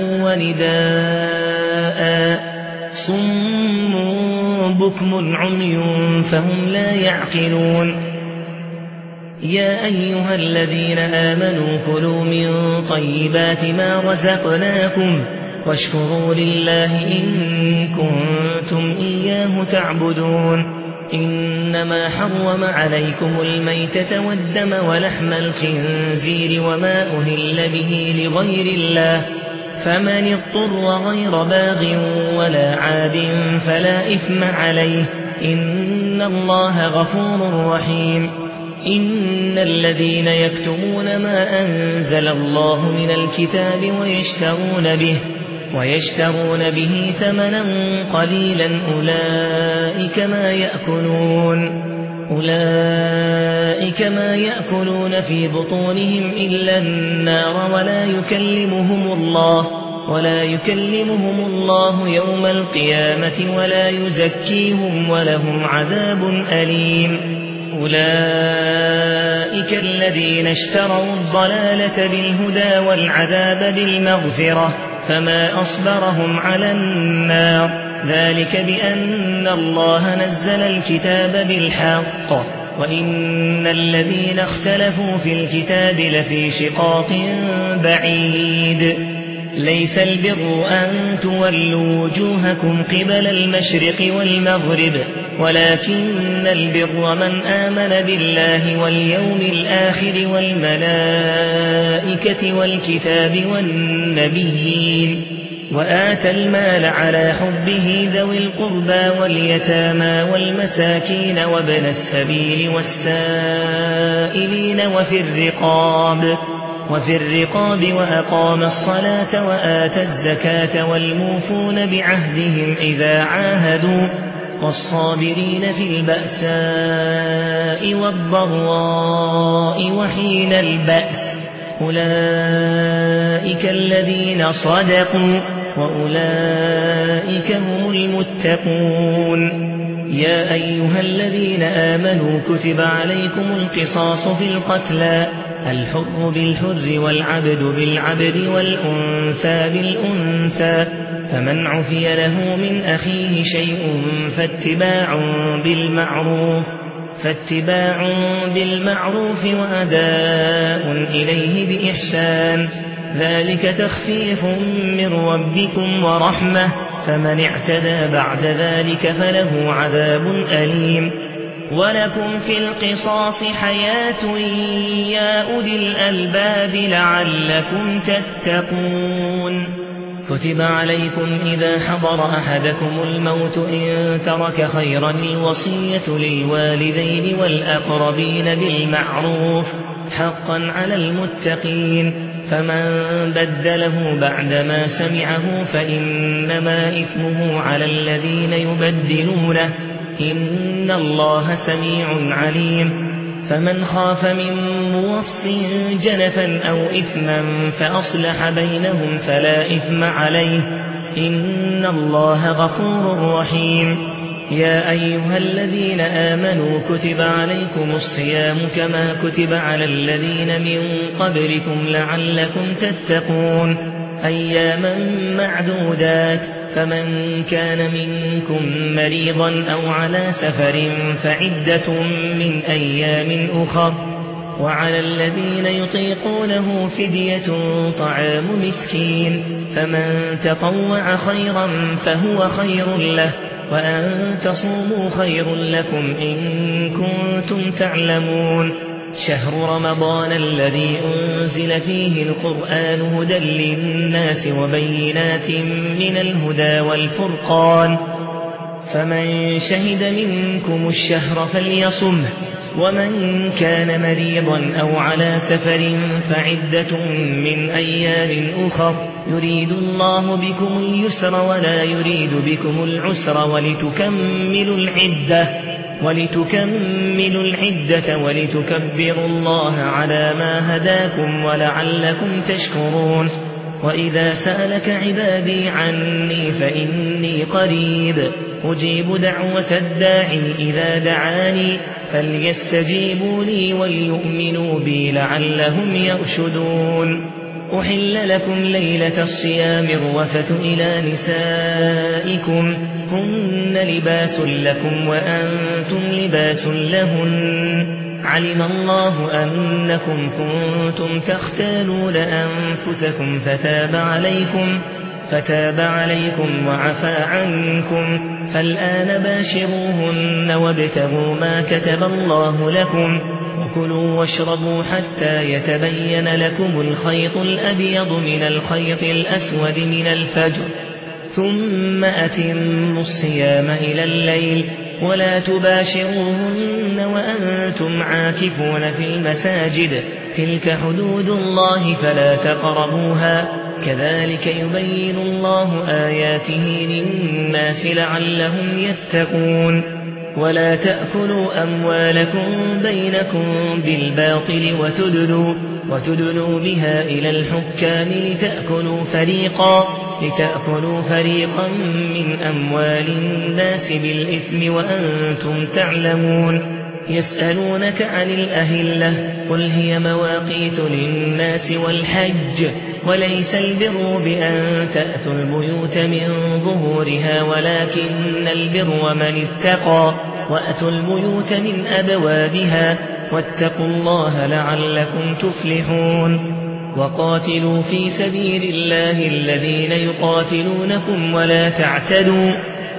ونداء صم بكم عمي فهم لا يعقلون يا أيها الذين آمنوا كلوا من طيبات ما رزقناكم واشكروا لله إن كنتم إياه تعبدون إنما حرم عليكم الميتة والدم ولحم الخنزير وما أهل به لغير الله فمن اضطر غير باغ ولا عاد فلا إثم عليه إن الله غفور رحيم إن الذين يكتمون ما أنزل الله من الكتاب ويشترون به ويشترون به ثمنا قليلا أولئك ما يأكلون أولئك ما يأكلون في بطونهم إلا النار ولا يكلمهم الله ولا يكلمهم الله يوم القيامة ولا يزكيهم ولهم عذاب أليم أولئك الذين اشتروا الضلالة بالهدى والعذاب بالمغفرة فما أصبرهم على النار ذلك بأن الله نزل الكتاب بالحق وإن الذين اختلفوا في الكتاب لفي شقاق بعيد ليس البر أن تولوا وجوهكم قبل المشرق والمغرب ولكن البر من آمن بالله واليوم الآخر والملائكة والكتاب والنبيين وآتى المال على حبه ذوي القربى واليتامى والمساكين وابن السبيل والسائلين وفي الرقاب وفي الرقاب وأقام الصلاة وآتى الزكاة والموفون بعهدهم إذا عاهدوا والصابرين في البأساء والضراء وحين البأس أولئك الذين صدقوا وأولئك هم المتقون يا أيها الذين آمنوا كتب عليكم القصاص في القتلى الحر بالحر والعبد بالعبد والأنثى بالأنثى. فمن عفي له من أخيه شيء فاتباع بالمعروف فاتباع بالمعروف وأداء إليه بإحسان، ذلك تخفيف من ربكم ورحمة. فمن اعتدى بعد ذلك فله عذاب أليم. ولكم في القصاص حياة يا أولي الألباب لعلكم تتقون. كتب عليكم إذا حضر أحدكم الموت إن ترك خيرا الوصية للوالدين والأقربين بالمعروف حقا على المتقين. فمن بدله بعدما سمعه فإنما إثمه على الذين يبدلونه، إن الله سميع عليم. فمن خاف من موص جنفا أو إثما فأصلح بينهم فلا إثم عليه، إن الله غفور رحيم. يا أيها الذين آمنوا كتب عليكم الصيام كما كتب على الذين من قبلكم لعلكم تتقون، أياما معدودات. فمن كان منكم مريضا أو على سفر فعدة من أيام أخر، وعلى الذين يطيقونه فدية طعام مسكين. فمن تطوع خيرا فهو خير له، وأن تصوموا خير لكم إن كنتم تعلمون. شهر رمضان الذي أنزل فيه القرآن هدى للناس وبينات من الهدى والفرقان، فمن شهد منكم الشهر فليصمه، ومن كان مريضا أو على سفر فعدة من أيام أخر، يريد الله بكم اليسر ولا يريد بكم العسر ولتكملوا العدة ولتكملوا العدة ولتكبروا الله على ما هداكم ولعلكم تشكرون. وإذا سألك عبادي عني فإني قريب أجيب دعوة الداعي إذا دعاني، فليستجيبوا لي وليؤمنوا بي لعلهم يرشدون. أحل لكم ليلة الصيام الرفث إلى نسائكم هن لباس لكم وأنتم لباس لهن، علم الله أنكم كنتم تختالون أنفسكم فتاب عليكم فتاب عليكم وعفى عنكم، فالآن باشروهن وابتغوا ما كتب الله لكم، وكلوا واشربوا حتى يتبين لكم الخيط الأبيض من الخيط الأسود من الفجر، ثم أتموا الصيام إلى الليل، ولا تباشروهن وأنتم عاكفون في المساجد، تلك حدود الله فلا تقربوها، كذلك يبين الله آياته للناس لعلهم يتقون. ولا تأكلوا أموالكم بينكم بالباطل وتدلوا, وتدلوا بها إلى الحكام لتأكلوا فريقا, لتأكلوا فريقا من أموال الناس بالإثم وأنتم تعلمون. يسألونك عن الأهلة قل هي مواقيت للناس والحج، وليس البر بأن تأتوا البيوت من ظهورها ولكن البر من اتقى، وأتوا البيوت من أبوابها، واتقوا الله لعلكم تفلحون. وقاتلوا في سبيل الله الذين يقاتلونكم ولا تعتدوا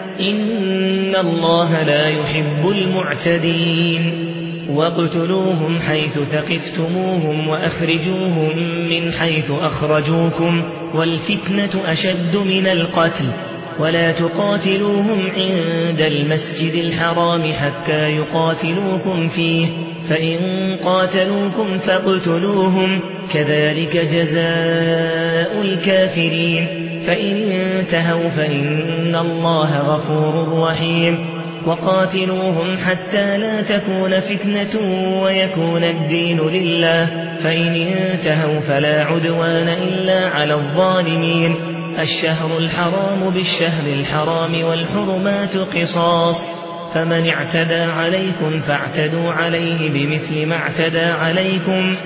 إن الله لا يحب المعتدين. واقتلوهم حيث ثقفتموهم وأخرجوهم من حيث أخرجوكم، والفتنة أشد من القتل، ولا تقاتلوهم عند المسجد الحرام حتى يقاتلوكم فيه، فإن قاتلوكم فاقتلوهم، كذلك جزاء الكافرين، فإن انتهوا فإن الله غفور رحيم. وقاتلوهم حتى لا تكون فتنة ويكون الدين لله، فإن انتهوا فلا عدوان إلا على الظالمين. الشهر الحرام بالشهر الحرام والحرمات قصاص، فمن اعتدى عليكم فاعتدوا عليه بمثل ما اعتدى عليكم،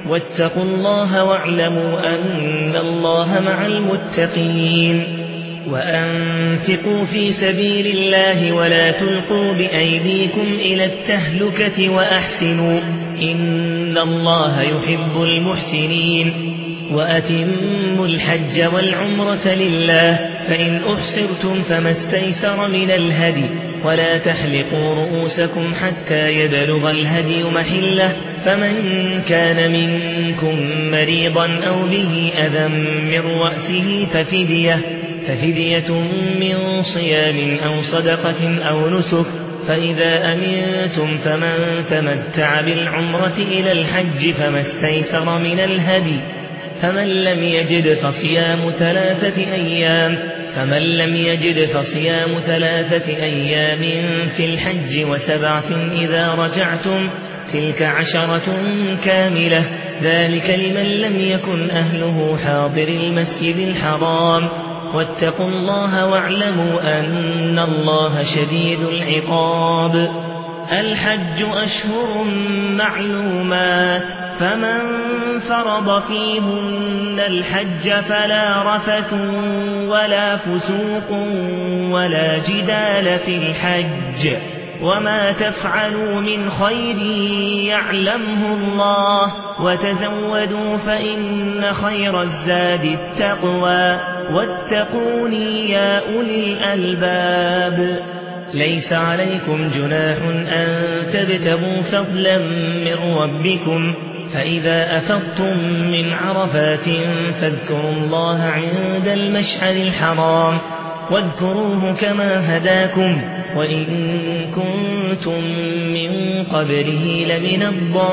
واتقوا الله واعلموا أن الله مع المتقين وأنفقوا في سبيل الله ولا تلقوا بأيديكم إلى التهلكة وأحسنوا إن الله يحب المحسنين وأتموا الحج والعمرة لله فإن أحصرتم فما استيسر من الهدي ولا تحلقوا رؤوسكم حتى يبلغ الهدي محله فمن كان منكم مريضا أو به أذى من رأسه ففدية ففدية من صيام أو صدقة أو نسك فإذا أمنتم فمن تمتع بالعمرة إلى الحج فما استيسر من الهدي فمن لم يجد فصيام ثلاثة أيام فمن لم يجد فصيام ثلاثة أيام في الحج وسبعة إذا رجعتم تلك عشرة كاملة ذلك لمن لم يكن أهله حاضر المسجد الحرام واتقوا الله واعلموا أن الله شديد العقاب الحج أشهر معلومات فمن فرض فيهن الحج فلا رفث ولا فسوق ولا جدال في الحج وما تفعلوا من خير يعلمه الله وتزودوا فإن خير الزاد التقوى واتقوني يا أولي الألباب ليس عليكم جناح أن تبتغوا فضلا من ربكم فإذا أفضتم من عرفات فاذكروا الله عند المشعر الحرام واذكروه كما هداكم وإن كنتم من قبله لمن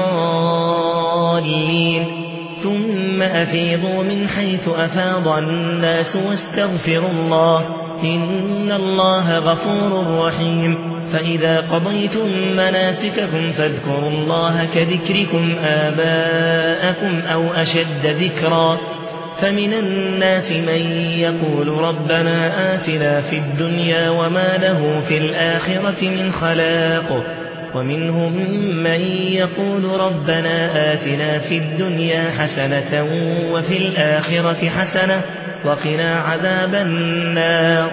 الضالين ثم أفيضوا من حيث أفاض الناس واستغفروا الله إن الله غفور رحيم فإذا قضيتم مناسككم فاذكروا الله كذكركم آباءكم أو أشد ذكرا فمن الناس من يقول ربنا آتنا في الدنيا وما له في الآخرة من خلاق ومنهم من يقول ربنا آتنا في الدنيا حسنة وفي الآخرة حسنة وقنا عذاب النار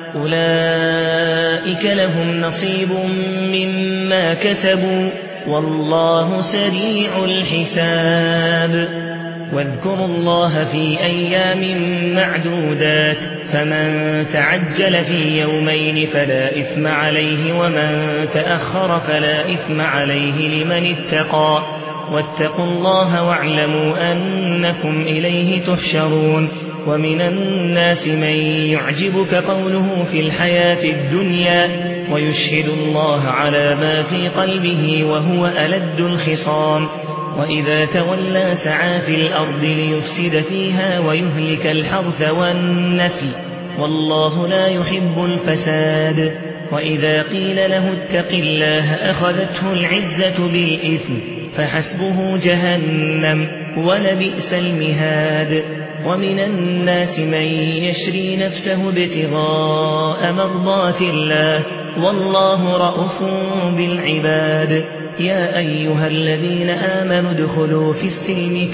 أولئك لهم نصيب مما كسبوا والله سريع الحساب واذكروا الله في أيام معدودات فمن تعجل في يومين فلا إثم عليه ومن تأخر فلا إثم عليه لمن اتقى واتقوا الله واعلموا أنكم إليه تحشرون ومن الناس من يعجبك قوله في الحياة الدنيا ويشهد الله على ما في قلبه وهو ألد الخصام وإذا تولى سعى في الأرض ليفسد فيها ويهلك الحرث والنسل والله لا يحب الفساد وإذا قيل له اتق الله أخذته العزة بالإثم فحسبه جهنم ولبئس المهاد ومن الناس من يشري نفسه ابتغاء مرضات الله والله رءوف بالعباد يا أيها الذين آمنوا ادخلوا في السلم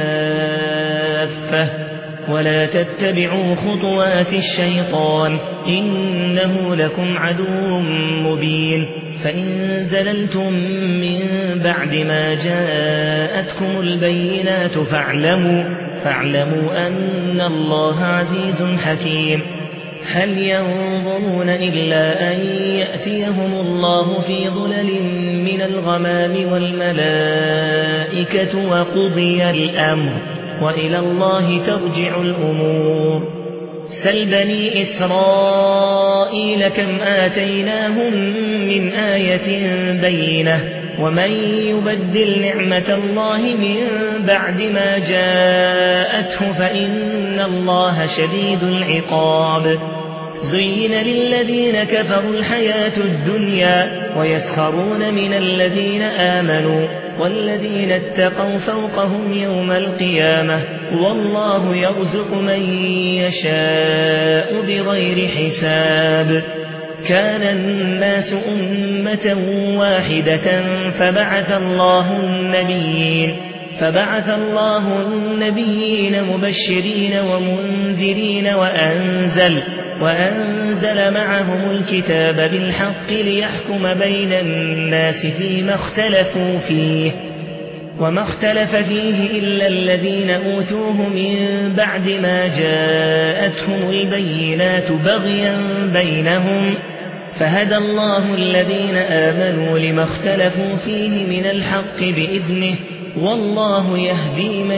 كافة ولا تتبعوا خطوات الشيطان إنه لكم عدو مبين فإن زللتم من بعد ما جاءتكم البينات فاعلموا, فاعلموا أن الله عزيز حكيم هل ينظرون إلا أن يأتيهم الله في ظلل من الغمام والملائكة وقضي الأمر وإلى الله ترجع الأمور سل بني إسرائيل كم آتيناهم من آية بينة ومن يبدل نعمة الله من بعد ما جاءته فإن الله شديد العقاب زين للذين كفروا الحياة الدنيا ويسخرون من الذين آمنوا والذين اتقوا فوقهم يوم القيامة والله يرزق من يشاء بغير حساب كان الناس أمة واحدة فبعث الله النبيين فبعث الله النبيين مبشرين ومنذرين وأنزل, وأنزل معهم الكتاب بالحق ليحكم بين الناس فيما اختلفوا فيه وما اختلف فيه إلا الذين أوتوه من بعد ما جاءتهم البينات بغيا بينهم فهدى الله الذين آمنوا لما اختلفوا فيه من الحق بإذنه والله يهدي من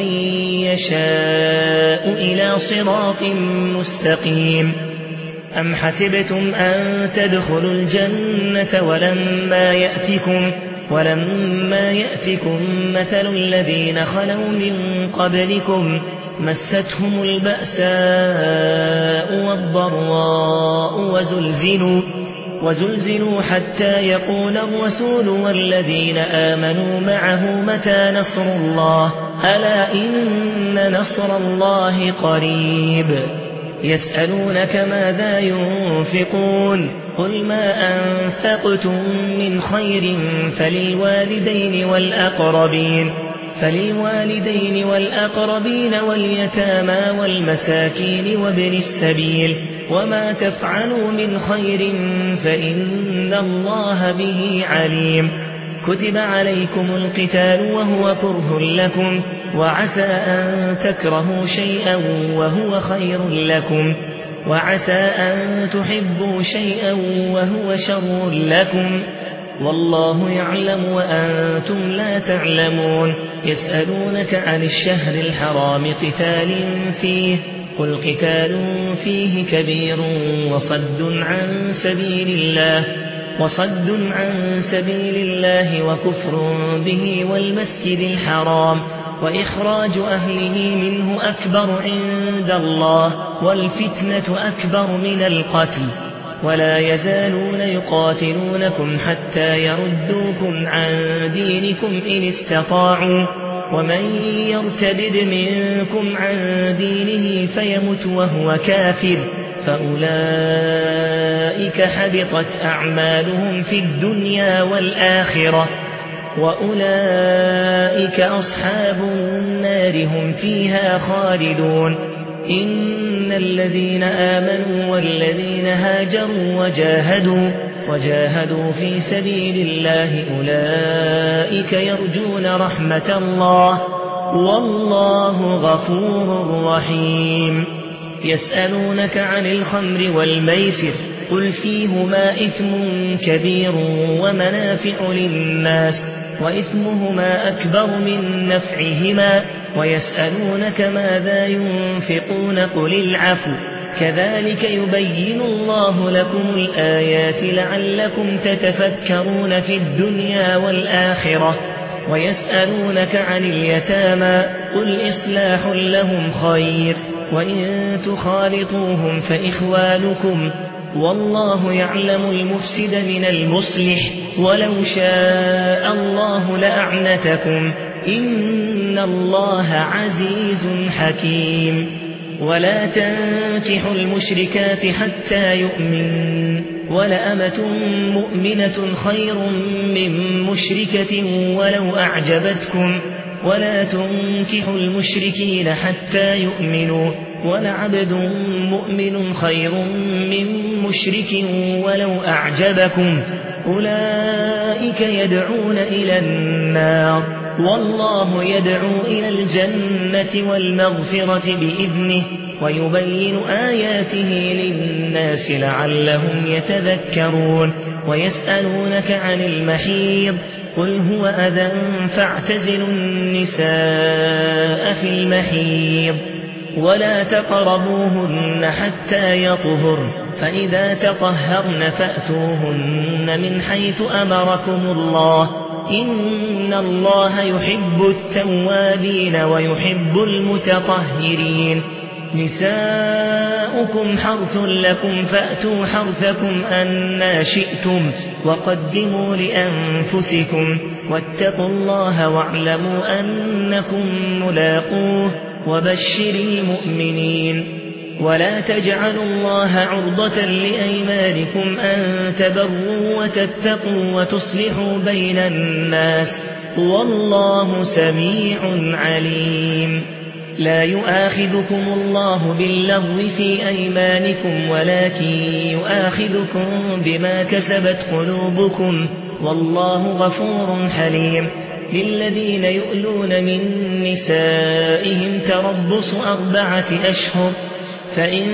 يشاء إلى صراط مستقيم. أم حسبتم أن تدخلوا الجنة ولما يأتكم ولما يأتكم مثل الذين خلوا من قبلكم مستهم البأساء والضراء وزلزلوا, وزلزلوا حتى يقول الرسول والذين آمنوا معه متى نصر الله ألا إن نصر الله قريب. يسألونك ماذا ينفقون قل ما أنفقتم من خير فللوالدين والأقربين فللوالدين والأقربين واليتامى والمساكين وابن السبيل وما تفعلوا من خير فإن الله به عليم. كتب عليكم القتال وهو كره لكم وعسى أن تكرهوا شيئا وهو خير لكم وعسى أن تحبوا شيئا وهو شر لكم والله يعلم وأنتم لا تعلمون. يسألونك عن الشهر الحرام قتال فيه قل قتال فيه كبير وصد عن سبيل الله وصد عن سبيل الله وكفر به والمسجد الحرام وإخراج أهله منه أكبر عند الله والفتنة أكبر من القتل ولا يزالون يقاتلونكم حتى يردوكم عن دينكم إن استطاعوا ومن يرتد منكم عن دينه فيمت وهو كافر فأولئك حبطت أعمالهم في الدنيا والآخرة وأولئك أصحاب النار هم فيها خالدون. إن الذين آمنوا والذين هاجروا وجاهدوا وجاهدوا في سبيل الله أولئك يرجون رحمة الله والله غفور رحيم. يسألونك عن الخمر والميسر قل فيهما إثم كبير ومنافع للناس وإثمهما أكبر من نفعهما ويسألونك ماذا ينفقون قل العفو كذلك يبين الله لكم الآيات لعلكم تتفكرون في الدنيا والآخرة. ويسألونك عن اليتامى قل إصلاح لهم خير وإن تخالطوهم فإخوانكم والله يعلم المفسد من المصلح ولو شاء الله لأعنتكم إن الله عزيز حكيم. ولا تنكحوا المشركات حتى يؤمن ولأمة مؤمنة خير من مشركة ولو أعجبتكم ولا تنكحوا المشركين حتى يؤمنوا ولعبد مؤمن خير من مشرك ولو أعجبكم أولئك يدعون إلى النار والله يدعو إلى الجنة والمغفرة بإذنه ويبين آياته للناس لعلهم يتذكرون. ويسألونك عن المحيض قل هو أذى فاعتزلوا النساء في المحيض ولا تقربوهن حتى يطهرن فإذا تطهرن فأتوهن من حيث أمركم الله إن الله يحب التوابين ويحب المتطهرين. نساؤكم حرث لكم فأتوا حرثكم أنى شئتم وقدموا لأنفسكم واتقوا الله واعلموا أنكم ملاقوه وبشر المؤمنين. ولا تجعلوا الله عرضة لأيمانكم أن تبروا وتتقوا وتصلحوا بين الناس والله سميع عليم. لا يؤاخذكم الله باللغو في أيمانكم ولكن يؤاخذكم بما كسبت قلوبكم والله غفور حليم. للذين يؤلون من نسائهم تربص أربعة أشهر فإن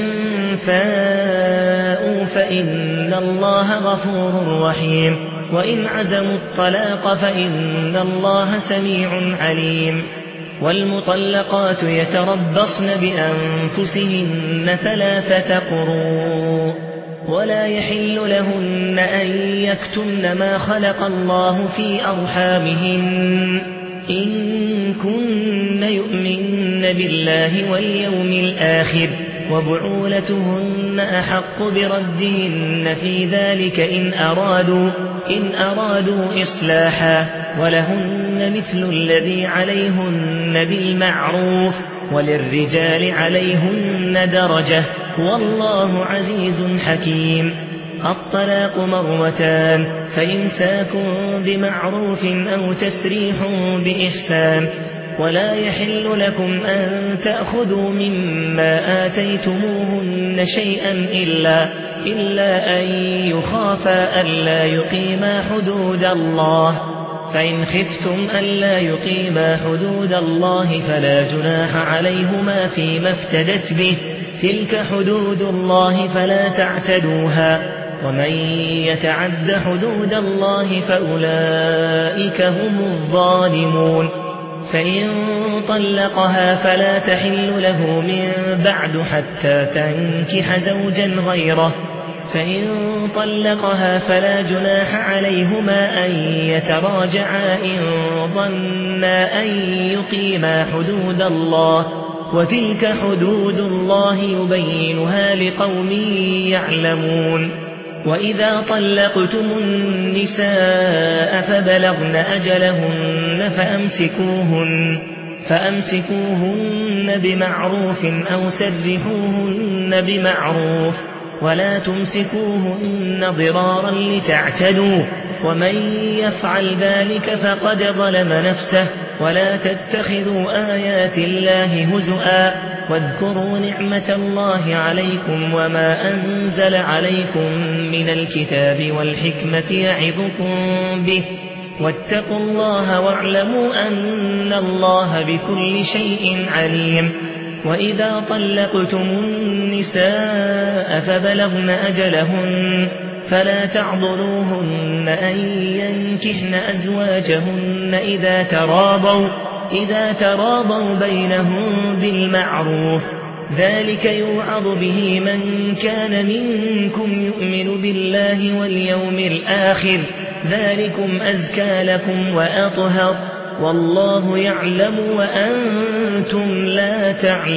فاءوا فإن الله غفور رحيم وإن عزموا الطلاق فإن الله سميع عليم. والمطلقات يتربصن بأنفسهن ثلاثة قروء ولا يحل لهن أن يكتمن ما خلق الله في أرحامهن إن كن يؤمن بالله واليوم الآخر وبعولتهن أحق بردهن في ذلك إن أرادوا, إن أرادوا إصلاحا ولهن مثل الذي عليهن بالمعروف وللرجال عليهن درجة والله عزيز حكيم. الطلاق مرتان فإمساك بمعروف أو تسريح بإحسان ولا يحل لكم أن تأخذوا مما آتيتموهن شيئا إلا, إلا أن يخافا ألا يقيما حدود الله فإن خفتم ألا يقيما حدود الله فلا جناح عليهما فيما افتدت به تلك حدود الله فلا تعتدوها ومن يتعد حدود الله فأولئك هم الظالمون. فإن طلقها فلا تحل له من بعد حتى تنكح زوجا غيره فإن طلقها فلا جناح عليهما أن يتراجعا إن ظنا أن يقيما حدود الله وتلك حدود الله يبينها لقوم يعلمون. وإذا طلقتم النساء فبلغن أجلهن فأمسكوهن, فأمسكوهن بمعروف أو سرحوهن بمعروف ولا تمسكوهن ضرارا لتعتدوا ومن يفعل ذلك فقد ظلم نفسه ولا تتخذوا آيات الله هزؤا واذكروا نعمة الله عليكم وما أنزل عليكم من الكتاب والحكمة يعظكم به واتقوا الله واعلموا أن الله بكل شيء عليم. وإذا طلقتم النساء فبلغن أجلهن فلا تعضلوهن أن ينكحن أزواجهن إذا تراضوا, إذا تراضوا بينهم بالمعروف ذلك يوعظ به من كان منكم يؤمن بالله واليوم الآخر ذلكم أزكى لكم وأطهر والله يعلم وأنتم لا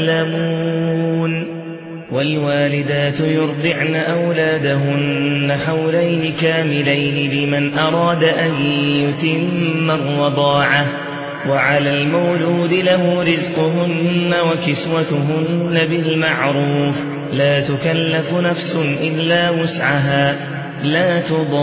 تعلمون. والوالدات يرضعن أولادهن حولين كاملين لمن أراد أن يتم الرضاعة وعلى المولود له رزقهن وكسوتهن بالمعروف لا تكلف نفس إلا وسعها لا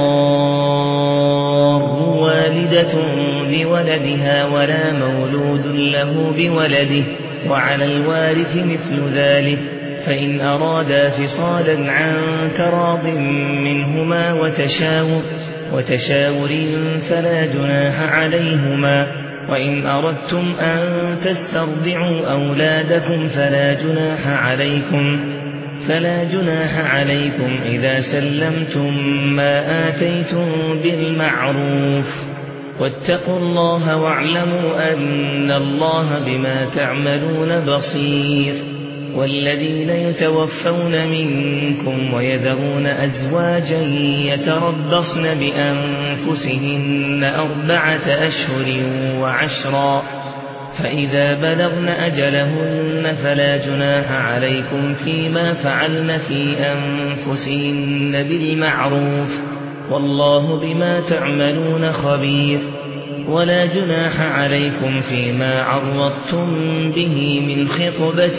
تضار والدة بولدها ولا مولود له بولده وعلى الوارث مثل ذلك فإن أرادا فصالا عن تراض منهما وتشاور, وتشاور فلا جناح عليهما. وإن أردتم أن تسترضعوا أولادكم فلا جناح عليكم فلا جناح عليكم إذا سلمتم ما آتيتم بالمعروف واتقوا الله واعلموا أن الله بما تعملون بصير. والذين يتوفون منكم ويذرون أزواجا يتربصن بأنفسهن أربعة أشهر وعشرا فإذا بلغن أجلهن فلا جناح عليكم فيما فعلن في أنفسهن بالمعروف والله بما تعملون خبير. ولا جناح عليكم فيما عرضتم به من خطبة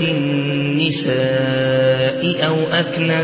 النساء أو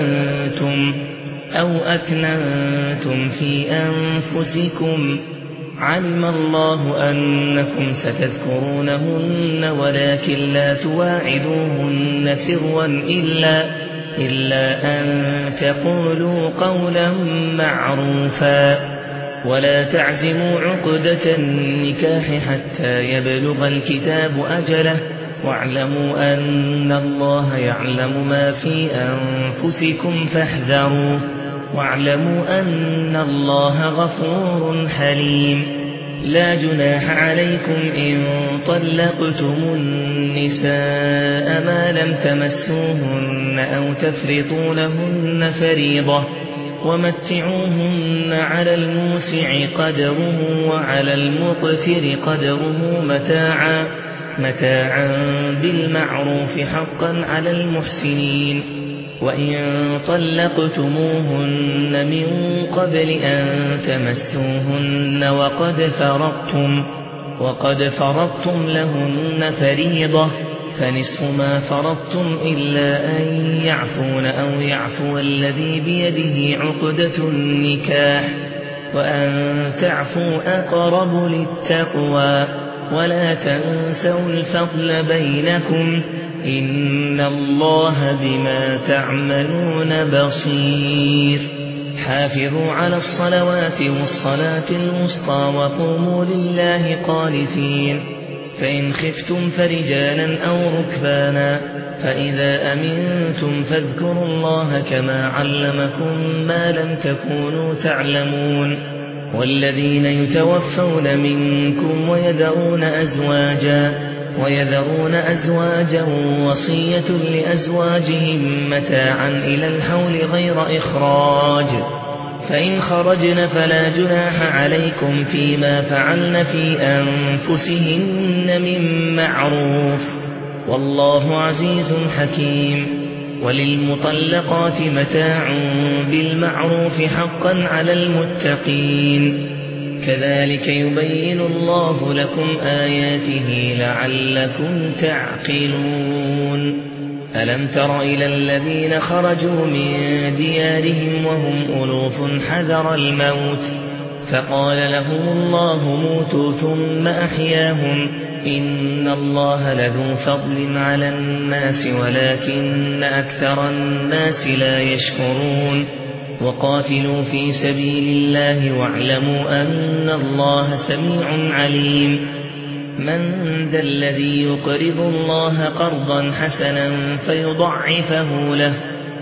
أكننتم, أو أكننتم في أنفسكم علم الله أنكم ستذكرونهن ولكن لا تواعدوهن سرا إلا, إلا أن تقولوا قولا معروفا ولا تعزموا عقدة النكاح حتى يبلغ الكتاب أجله واعلموا أن الله يعلم ما في أنفسكم فاحذروا واعلموا أن الله غفور حليم لا جناح عليكم إن طلقتم النساء ما لم تمسوهن أو تفرضوا لهن فريضة ومتعوهن على الموسع قدره وعلى المقتر قدره متاعا متاعا بالمعروف حقا على المحسنين وإن طلقتموهن من قبل أن تمسوهن وقد فرضتم وقد فرضتم لهن فريضة فنصف ما فرضتم إلا أن يعفون أو يعفو الذي بيده عقدة النكاح وأن تعفوا أقرب للتقوى ولا تنسوا الفضل بينكم إن الله بما تعملون بصير حافظوا على الصلوات والصلاة الوسطى وقوموا لله قانتين فإن خفتم فرجالا أو ركبانا فإذا أمنتم فاذكروا الله كما علمكم ما لم تكونوا تعلمون والذين يتوفون منكم ويذرون أزواجا ويذرون أزواجا وصية لأزواجهم متاعا إلى الحول غير إخراج فإن خرجن فلا جناح عليكم فيما فعلن في أنفسهن من معروف والله عزيز حكيم وللمطلقات متاع بالمعروف حقا على المتقين كذلك يبين الله لكم آياته لعلكم تعقلون ألم تر إلى الذين خرجوا من ديارهم وهم ألوف حذر الموت فقال لهم الله موتوا ثم أحياهم إن الله لذو فضل على الناس ولكن أكثر الناس لا يشكرون وقاتلوا في سبيل الله واعلموا أن الله سميع عليم من ذا الذي يقرض الله قرضا حسنا فيضعفه له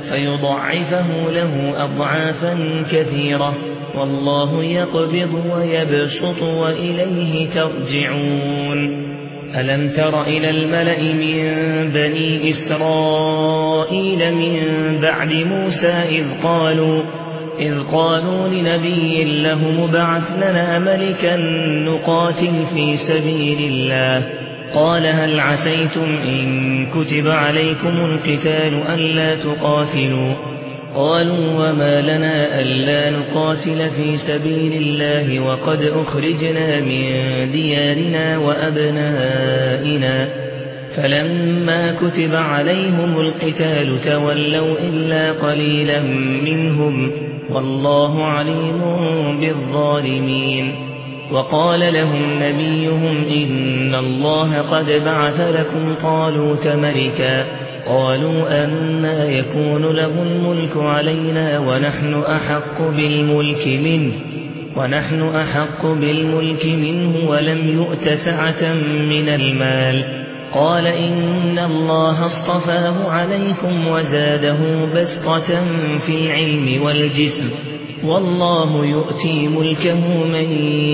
فيضعفه له أضعافا كثيرة والله يقبض ويبسط وإليه ترجعون ألم تر إلى الملأ من بني إسرائيل من بعد موسى إذ قالوا إذ قالوا لنبي له مبعث لنا ملكا نقاتل في سبيل الله قال هل عسيتم إن كتب عليكم القتال ألا تقاتلوا قالوا وما لنا ألا نقاتل في سبيل الله وقد أخرجنا من ديارنا وأبنائنا فلما كتب عليهم القتال تولوا إلا قليلا منهم والله عليم بالظالمين وقال لهم نبيهم إن الله قد بعث لكم طالوت ملكا قالوا أنا يكون له الملك علينا ونحن أحق بالملك منه ونحن أحق بالملك منه ولم يؤت سعة من المال قال إن الله اصطفاه عليكم وزاده بسطة في العلم والجسم والله يؤتي ملكه من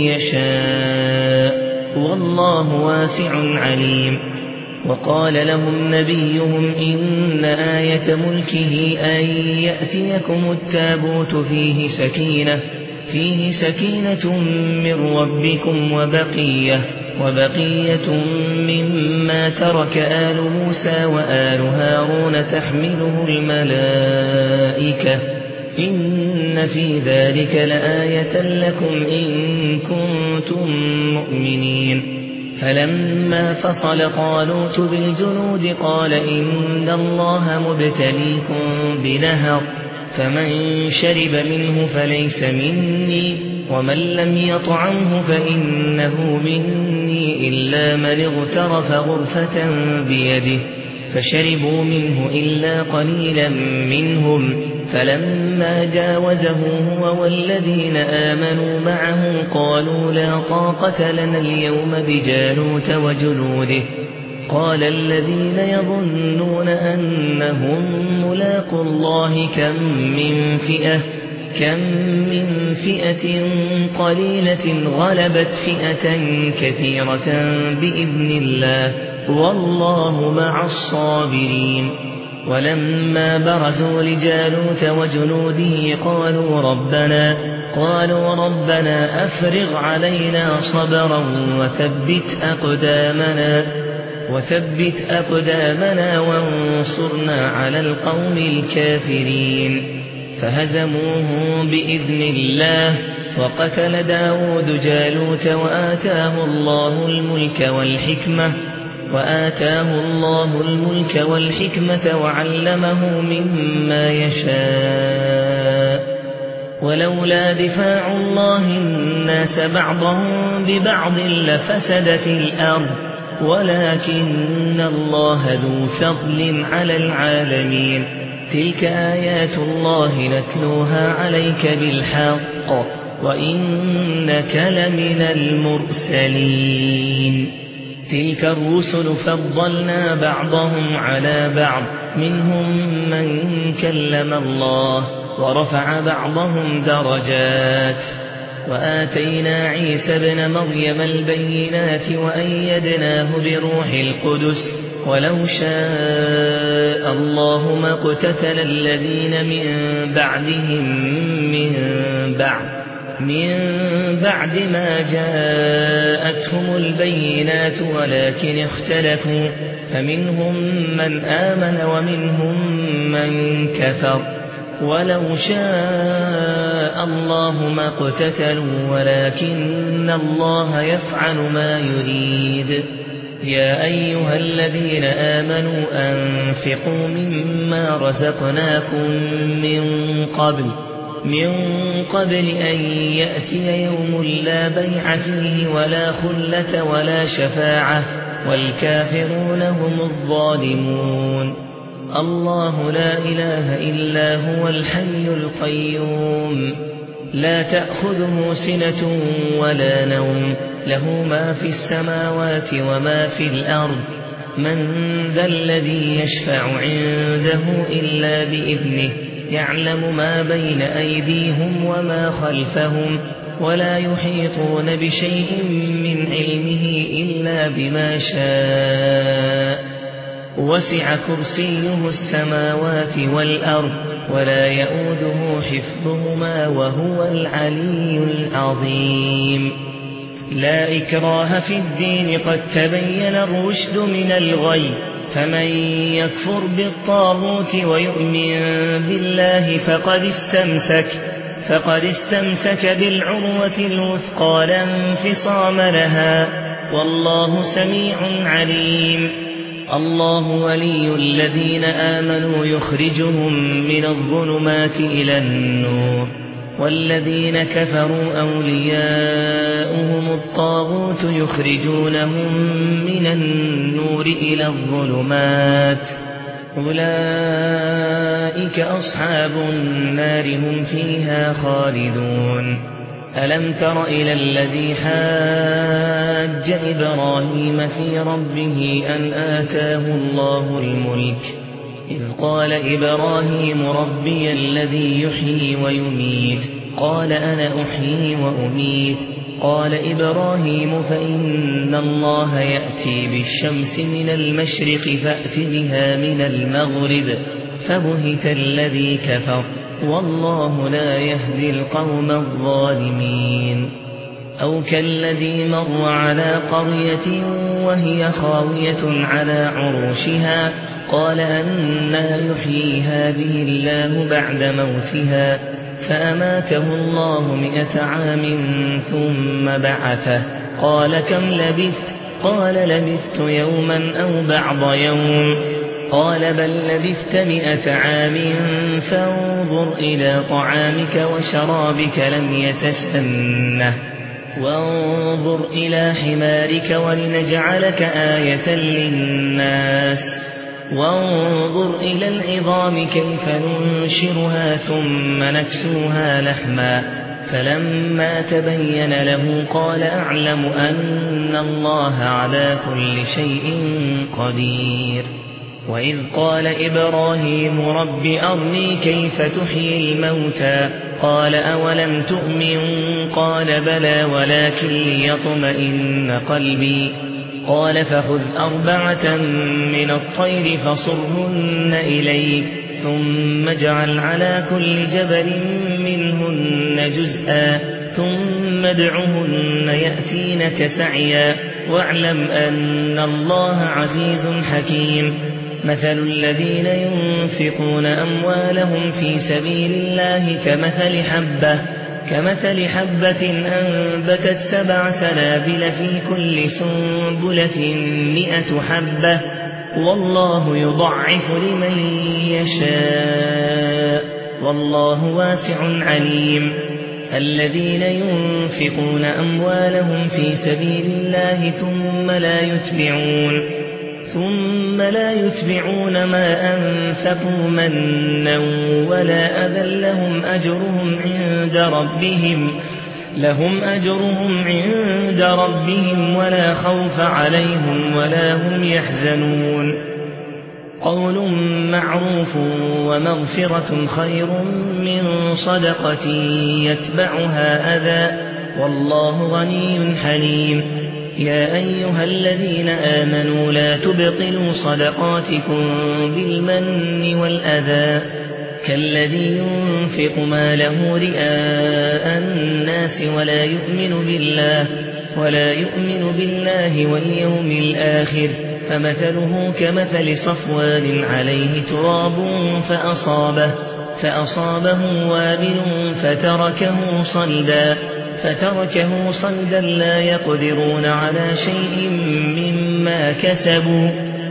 يشاء والله واسع عليم وقال لهم نبيهم إن آية ملكه أن يأتيكم التابوت فيه سكينة فيه سكينة من ربكم وبقية وبقية مما ترك آل موسى وآل هارون تحمله الملائكة إن في ذلك لآية لكم إن كنتم مؤمنين فلما فصل طالوت بالجنود قال إن الله مبتليكم بنهر فمن شرب منه فليس مني ومن لم يطعمه فإنه مني إلا من اغترف غرفة بيده فشربوا منه إلا قليلا منهم فلما جاوزه هو والذين آمنوا معه قالوا لا طاقة لنا اليوم بجالوت وجنوده قال الذين يظنون أنهم ملاقوا الله كم من فئة كم من فئة قليلة غلبت فئة كثيرة بإذن الله والله مع الصابرين ولما برزوا لجالوت وجنوده قالوا ربنا قالوا ربنا أفرغ علينا صبرا وثبت أقدامنا وثبت أقدامنا وانصرنا على القوم الكافرين فهزموهم بإذن الله وقتل داود جالوت وآتاه الله الملك والحكمة وآتاه الله الملك والحكمة وعلمه مما يشاء ولولا دفاع الله الناس بعضهم ببعض لفسدت الأرض ولكن الله ذو فضل على العالمين تلك آيات الله نتلوها عليك بالحق وإنك لمن المرسلين تلك الرسل فضلنا بعضهم على بعض منهم من كلم الله ورفع بعضهم درجات وآتينا عيسى ابن مريم البينات وأيدناه بروح القدس ولو شاء الله ما اقتتل الذين من بعدهم من بعد من بعد ما جاءتهم البينات ولكن اختلفوا فمنهم من آمن ومنهم من كفر ولو شاء الله ما اقتتلوا ولكن الله يفعل ما يريد يا أيها الذين آمنوا أنفقوا مما رزقناكم من قبل من قبل أن يأتي يوم لا بيع فيه ولا خلة ولا شفاعة والكافرون هم الظالمون الله لا إله إلا هو الحي القيوم لا تأخذه سنة ولا نوم له ما في السماوات وما في الأرض من ذا الذي يشفع عنده إلا بإذنه يعلم ما بين أيديهم وما خلفهم ولا يحيطون بشيء من علمه إلا بما شاء وسع كرسيه السماوات والأرض ولا يؤوده حفظهما وهو العلي العظيم لا إكراه في الدين قد تبين الرشد من الغي فمن يكفر بالطاغوت ويؤمن بالله فقد استمسك فقد استمسك بالعروة الوثقى لا انفصام لها والله سميع عليم الله ولي الذين آمنوا يخرجهم من الظلمات إلى النور والذين كفروا أولياؤهم الطاغوت يخرجونهم من النور إلى الظلمات أولئك أصحاب النار هم فيها خالدون ألم تر إلى الذي حاج إبراهيم في ربه أن آتاه الله الملك إذ قال إبراهيم ربي الذي يحيي ويميت قال أنا أحيي وأميت قال إبراهيم فإن الله يأتي بالشمس من المشرق فأت بها من المغرب فبهت الذي كفر والله لا يهدي القوم الظالمين أو كالذي مر على قرية وهي خاوية على عروشها قال أنى يحيي هذه الله بعد موتها فأماته الله مئة عام ثم بعثه قال كم لبثت قال لبثت يوما أو بعض يوم قال بل لبثت مئة عام فانظر إلى طعامك وشرابك لم يتسنه وانظر إلى حمارك ولنجعلك آية للناس وانظر إلى العظام كيف ننشرها ثم نكسوها لحما فلما تبين له قال أعلم أن الله على كل شيء قدير. وإذ قال إبراهيم رب أرني كيف تحيي الموتى قال أولم تؤمن قال بلى ولكن ليطمئن قلبي قال فخذ أربعة من الطير فصرهن إليك ثم اجعل على كل جبل منهن جزءا ثم ادعهن يأتينك سعيا واعلم أن الله عزيز حكيم. مثل الذين ينفقون أموالهم في سبيل الله كمثل حبة كمثل حبة أنبتت سبع سنابل في كل سنبلة مئة حبة والله يضعف لمن يشاء والله واسع عليم. الذين ينفقون أموالهم في سبيل الله ثم لا يتبعون ثم لا يتبعون ما أنفقوا منا ولا أذى لهم أجرهم عند ربهم لهم أجرهم عند ربهم ولا خوف عليهم ولا هم يحزنون. قول معروف ومغفرة خير من صدقة يتبعها أذى والله غني حليم. يا أيها الذين آمنوا لا تبطلوا صدقاتكم بالمن والأذى كالذي ينفق ماله رئاء الناس ولا يؤمن بالله ولا يؤمن بالله واليوم الآخر فمثله كمثل صفوان عليه تراب فأصابه فأصابه وابل فتركه صلدا فتركه صلدا لا يقدرون على شيء مما كسبوا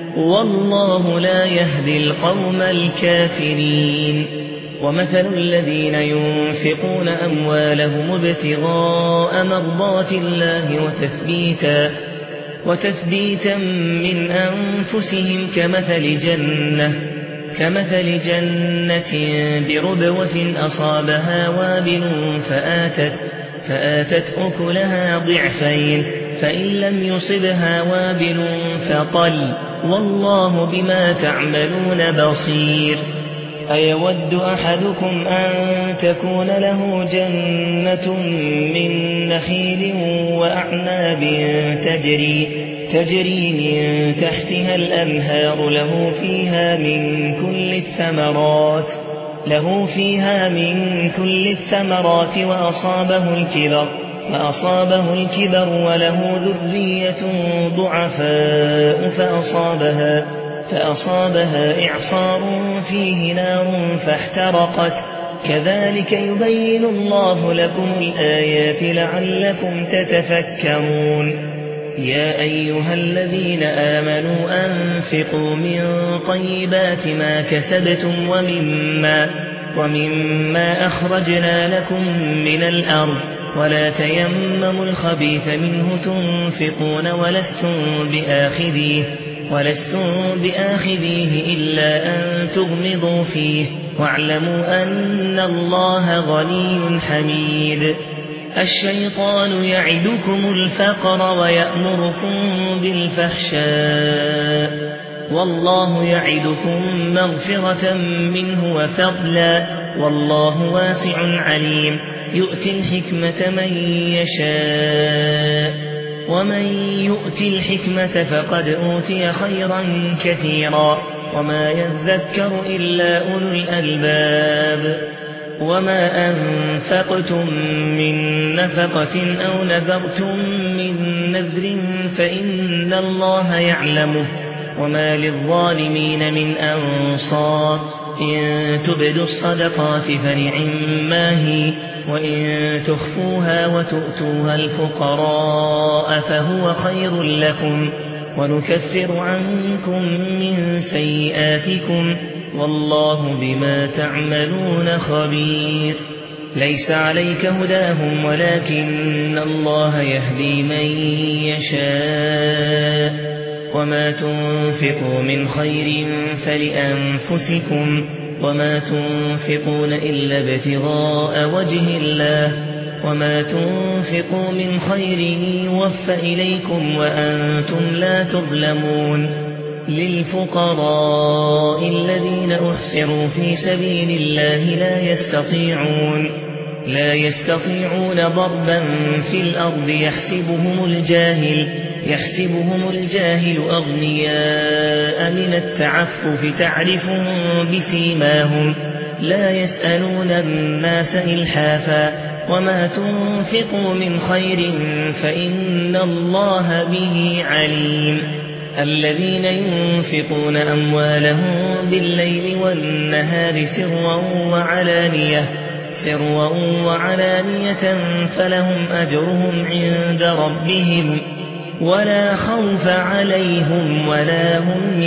والله لا يهدي القوم الكافرين. ومثل الذين ينفقون أموالهم ابتغاء مرضات الله وتثبيتا وتثبيتا من أنفسهم كمثل جنة كمثل جنة بربوة أصابها وابل فآتت فآتت أكلها ضعفين فإن لم يصبها وابل فطل والله بما تعملون بصير. أيود أحدكم أن تكون له جنة من نخيل وأعناب تجري تجري من تحتها الأنهار له فيها من كل الثمرات له فيها من كل الثمرات وأصابه الكبر وأصابه الكبر وله ذرية ضعفاء فأصابها فأصابها إعصار فيه نار فاحترقت كذلك يبين الله لكم الآيات لعلكم تتفكرون. يا أيها الذين آمنوا أنفقوا من طيبات ما كسبتم ومما ومما أخرجنا لكم من الأرض ولا تيمموا الخبيث منه تنفقون ولستم بآخذيه ولستم بآخذيه إلا أن تغمضوا فيه واعلموا أن الله غني حميد. الشيطان يعدكم الفقر ويأمركم بالفحشاء والله يعدكم مغفرة منه وفضلا والله واسع عليم. يؤتي الحكمة من يشاء ومن يؤتي الحكمة فقد أوتي خيرا كثيرا وما يذكر إلا أولو الألباب. وما أنفقتم من نفقة أو نذرتم من نذر فإن الله يعلمه وما للظالمين من أنصار. إن تبدوا الصدقات فنعما هي وإن تخفوها وتؤتوها الفقراء فهو خير لكم ونكفر عنكم من سيئاتكم والله بما تعملون خبير ليس عليك هداهم ولكن الله يهدي من يشاء وما تنفقوا من خير فلأنفسكم وما تنفقون إلا ابتغاء وجه الله وما تنفقوا من خير يوفى إليكم وأنتم لا تظلمون للفقراء الذين أحصروا في سبيل الله لا يستطيعون لا يستطيعون ضربا في الأرض يحسبهم الجاهل يحسبهم الجاهل أغنياء من التعفف تعرفهم بسيماهم لا يسألون الناس إلحافا وما تنفقوا من خير فإن الله به عليم الذين ينفقون أموالهم بالليل والنهار سرا وعلانية سرا وعلانية فلهم أجرهم عند ربهم ولا خوف عليهم ولا هم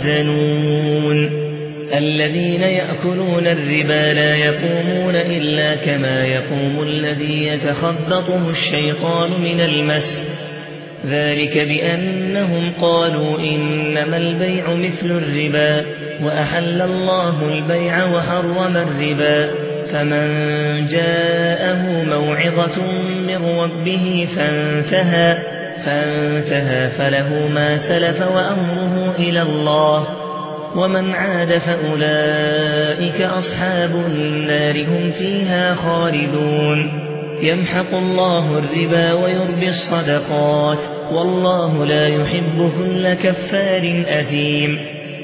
يحزنون الذين يأكلون الربا لا يقومون إلا كما يقوم الذي يتخبطه الشيطان من المس ذلك بأنهم قالوا إنما البيع مثل الربا وأحل الله البيع وحرم الربا فمن جاءه موعظة من ربه فانتهى فانتهى فله ما سلف وأمره إلى الله ومن عاد فأولئك أصحاب النار هم فيها خالدون يمحق الله الربا ويربي الصدقات والله لا يحب كل كفار أثيم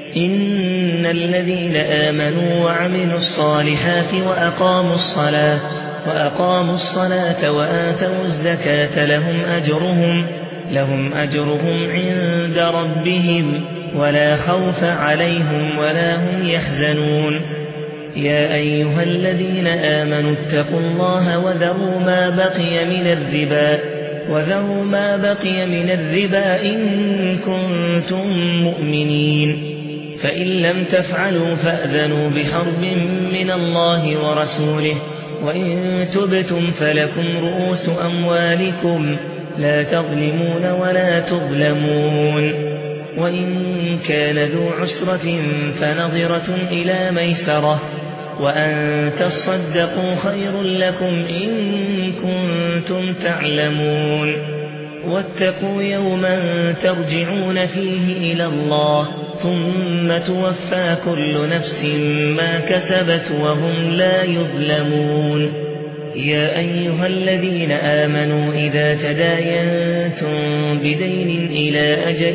إن الذين آمنوا وعملوا الصالحات وأقاموا الصلاة وأقاموا الصلاة وآتوا الزكاة لهم أجرهم لهم أجرهم عند ربهم ولا خوف عليهم ولا هم يحزنون يا أيها الذين آمنوا اتقوا الله وذروا ما بقي من الربا وذروا ما بقي من الربا إن كنتم مؤمنين فإن لم تفعلوا فأذنوا بحرب من الله ورسوله وإن تبتم فلكم رؤوس أموالكم لا تظلمون ولا تظلمون وإن كان ذو عسرة فنظرة إلى ميسرة وأن تصدقوا خير لكم إن كنتم تعلمون واتقوا يوما ترجعون فيه إلى الله ثم توفى كل نفس ما كسبت وهم لا يظلمون يا أيها الذين آمنوا إذا تداينتم بدين إلى أجل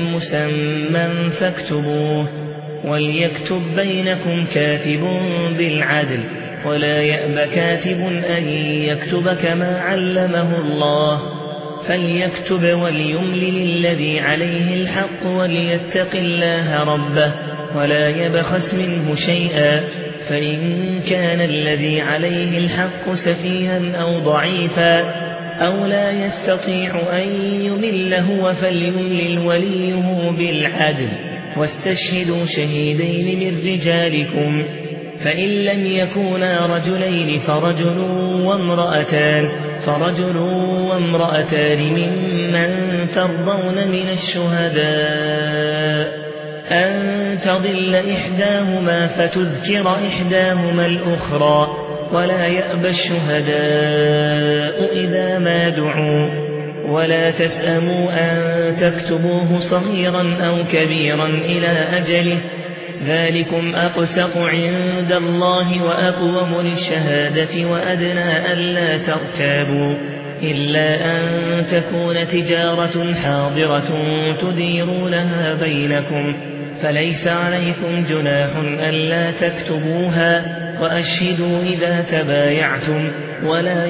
مسمى فاكتبوه وليكتب بينكم كاتب بالعدل ولا يأب كاتب أن يكتب كما علمه الله فليكتب وليملل الذي عليه الحق وليتق الله ربه ولا يبخس منه شيئا فإن كان الذي عليه الحق سفيها أو ضعيفا أو لا يستطيع أن يمل هو فليملل وليه بالعدل واستشهدوا شهيدين من رجالكم فإن لم يكونا رجلين فرجل وامرأتان فرجل وامرأتان ممن ترضون من الشهداء أن تضل إحداهما فتذكر إحداهما الأخرى ولا يأبى الشهداء إذا ما دعوا ولا تسأموا أن تكتبوه صغيرا أو كبيرا إلى أجله ذلكم أقسط عند الله وأقوم للشهادة وأدنى ألا ترتابوا إلا أن تكون تجارة حاضرة تديرونها بينكم فليس عليكم جناح ألا تكتبوها وأشهدوا إذا تبايعتم ولا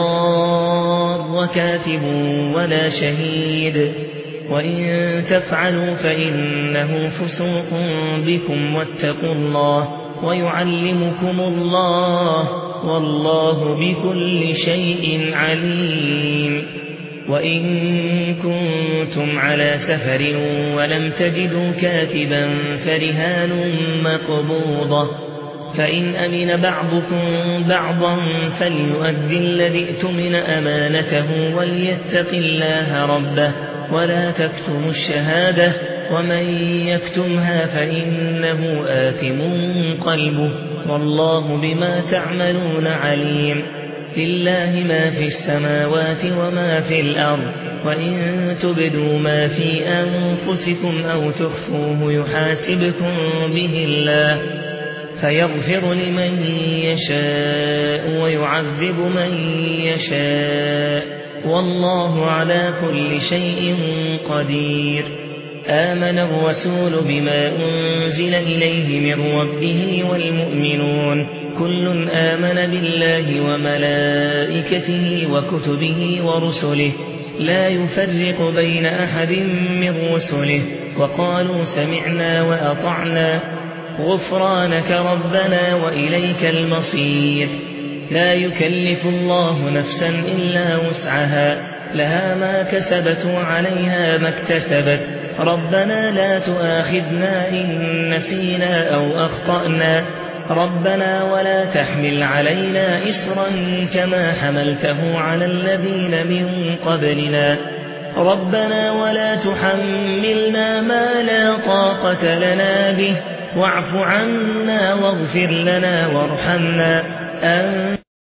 يضار كاتب ولا شهيد وإن تفعلوا فإنه فسوق بكم واتقوا الله ويعلمكم الله والله بكل شيء عليم وإن كنتم على سفر ولم تجدوا كاتبا فرهان مقبوضة فإن أمن بعضكم بعضا فليؤدي الذي اؤتمن أمانته وليتق الله ربه ولا تكتموا الشهادة ومن يكتمها فإنه آثم قلبه والله بما تعملون عليم لله ما في السماوات وما في الأرض وإن تبدوا ما في أنفسكم أو تخفوه يحاسبكم به الله فيغفر لمن يشاء ويعذب من يشاء والله على كل شيء قدير آمن الرسول بما أنزل إليه من ربه والمؤمنون كل آمن بالله وملائكته وكتبه ورسله لا يفرق بين أحد من رسله وقالوا سمعنا وأطعنا غفرانك ربنا وإليك المصير لا يكلف الله نفسا إلا وسعها لها ما كسبت وعليها ما اكتسبت ربنا لا تؤاخذنا إن نسينا أو أخطأنا ربنا ولا تحمل علينا إصرا كما حملته على الذين من قبلنا ربنا ولا تحملنا ما لا طاقة لنا به واعف عنا واغفر لنا وارحمنا أنت